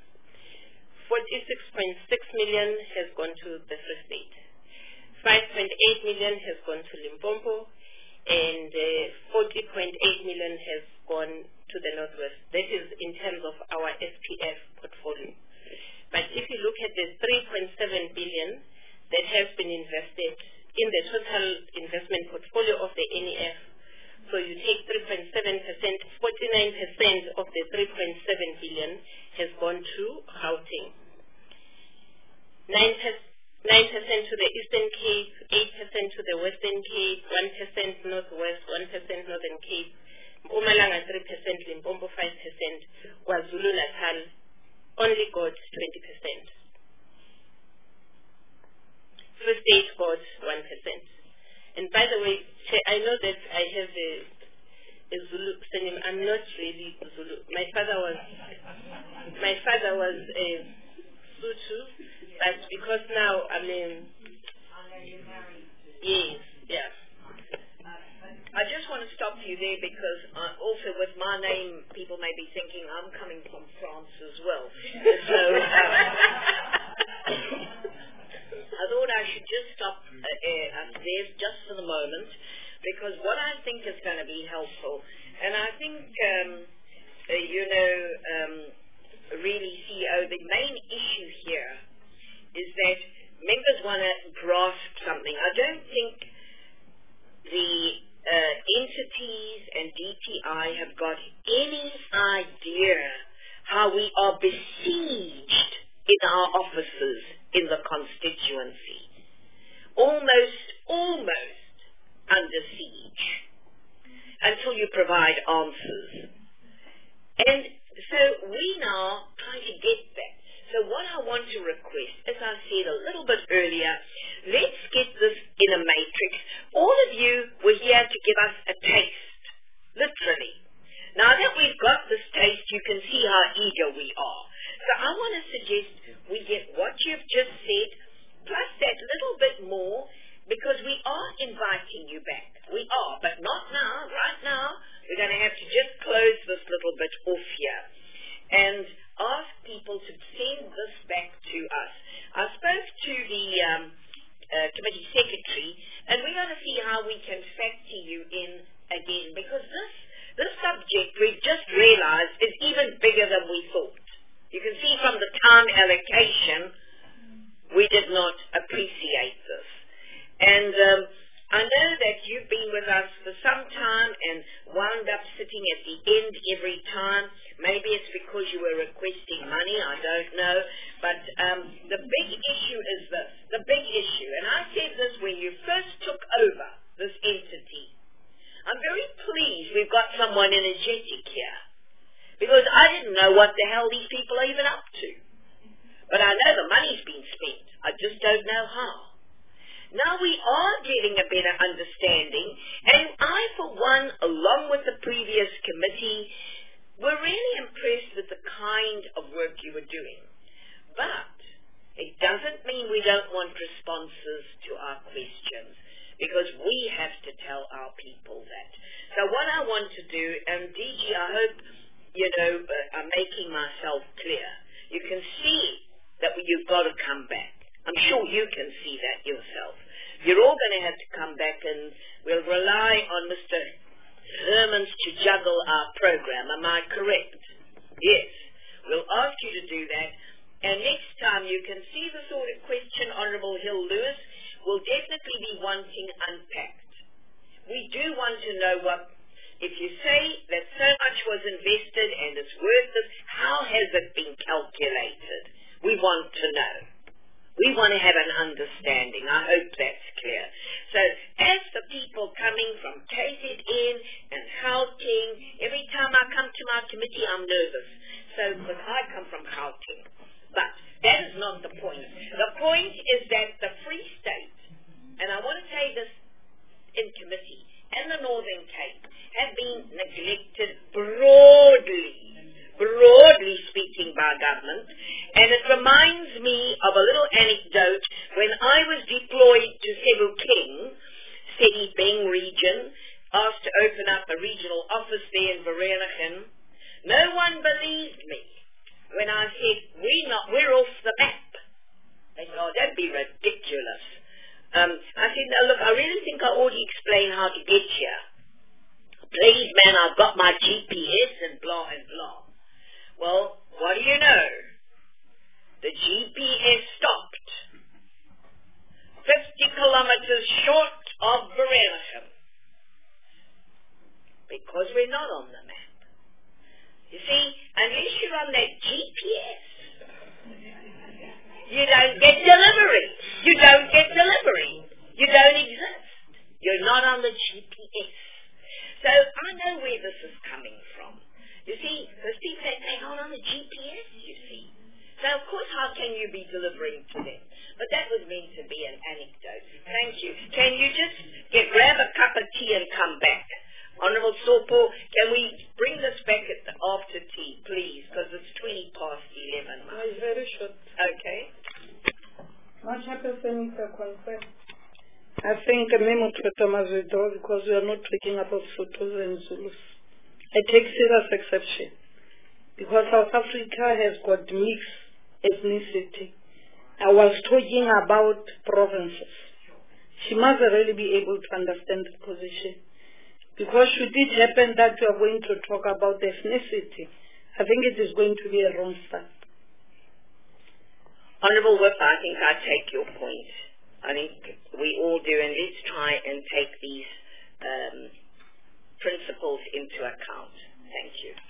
46.6 million has gone to the Free State. 5.8 million has gone to Limpopo, and 40.8 million has gone to the Northwest. That is in terms of our SPF portfolio. But if you look at the 3.7 billion that has been invested in the total investment portfolio of the NEF, so you take 3.7%, 49% of the 3.7 billion has gone to Gauteng. 9% to the Eastern Cape, 8% to the Western Cape, 1% Northwest, 1% Northern Cape, Mpumalanga 3%, Limpopo 5%, KwaZulu-Natal only got 20%. Free State got 1%. And by the way, I know that I have a Zulu surname. I'm not really Zulu. My father was a Sutu, but because now yes, yeah. I just want to stop you there, because also with my name, people may be thinking I'm coming from France as well. So I thought I should just stop there just for the moment, because what I think is going to be helpful, and I think, really, CEO, the main issue here is that members want to grasp something. I don't think the entity MPs and DTI have got any idea how we are besieged in our offices in the constituency. Almost under siege until you provide answers. And so we now try to get that. So what I want to request, as I said a little bit earlier, let's get this in a matrix. All of you were here to give us a taste, literally. Now that we've got this taste, you can see how eager we are. So I want to suggest we get what you've just said, plus that little bit more, because we are inviting you back. We are, but not now. Right now, we're going to have to just close this little bit off here and ask people to send this back to us. I spoke to the committee secretary, and we're going to see how we can factor you in again, because this subject we've just realized is even bigger than we thought. You can see from the time allocation, we did not appreciate this. And I know that you've been with us for some time and wound up sitting at the end every time. Maybe it's because you were requesting money, I don't know. But the big issue is this, the big issue. And I said this when you first took over this entity. I'm very pleased we've got someone energetic here, because I didn't know what the hell these people are even up to. But I know the money's been spent. I just don't know how. Now we are getting a better understanding, and I, for one, along with the previous committee, were really impressed with the kind of work you were doing. But it doesn't mean we don't want responses to our questions, because we have to tell our people that. So what I want to do, and DG, I hope, I'm making myself clear. You can see that you've got to come back. I'm sure you can see that yourself. You're all going to have to come back, and we'll rely on Mr. Hermans to juggle our program. Am I correct? Yes. We'll ask you to do that. And next time you can see the sort of question Honourable Hill-Lewis will definitely be wanting unpacked. We do want to know what, if you say that so much was invested and it's worth this, how has it been calculated? We want to know. We want to have an understanding. I hope that's clear. So as the people coming from KZN and Gauteng, every time I come to my committee, I'm nervous. So, because I come from Gauteng. But that is not the point. The point is that the Free State, and I want to say this in committee, and the Northern Cape have been neglected broadly speaking by government. And it reminds me of a little anecdote when I was deployed to Cebu King, City Beng region, asked to open up a regional office there in Vereeniging. No one believed me when I said, we're off the map. They said, oh, that'd be ridiculous. I said, no, look, I really think I ought to explain how to get here. Please, man, I've got my GPS and blah and blah. Well, what do you know? The GPS stopped 50 kilometers short of Vereeniging because we're not on the map. You see, unless you're on that GPS, you don't get delivery. You don't get delivery. You don't exist. You're not on the GPS. So I know where this is coming from. You see, because people say, hang on the GPS, you see. So, of course, how can you be delivering to them? But that was meant to be an anecdote. Thank you. Can you just grab a cup of tea and come back? Honourable Sopo, can we bring this back after tea, please? Because it's 11:20. No, it's very short. Okay. Much happening to confirm. I think a memo to must withdraw because we are not talking about photos and Zulus. I take serious exception because South Africa has got mixed ethnicity. I was talking about provinces. She must really be able to understand the position. Because should it happen that we are going to talk about ethnicity, I think it is going to be a wrong start. Honourable Whip, I think I take your point. I think we all do, and let's try and take these principles into account. Thank you.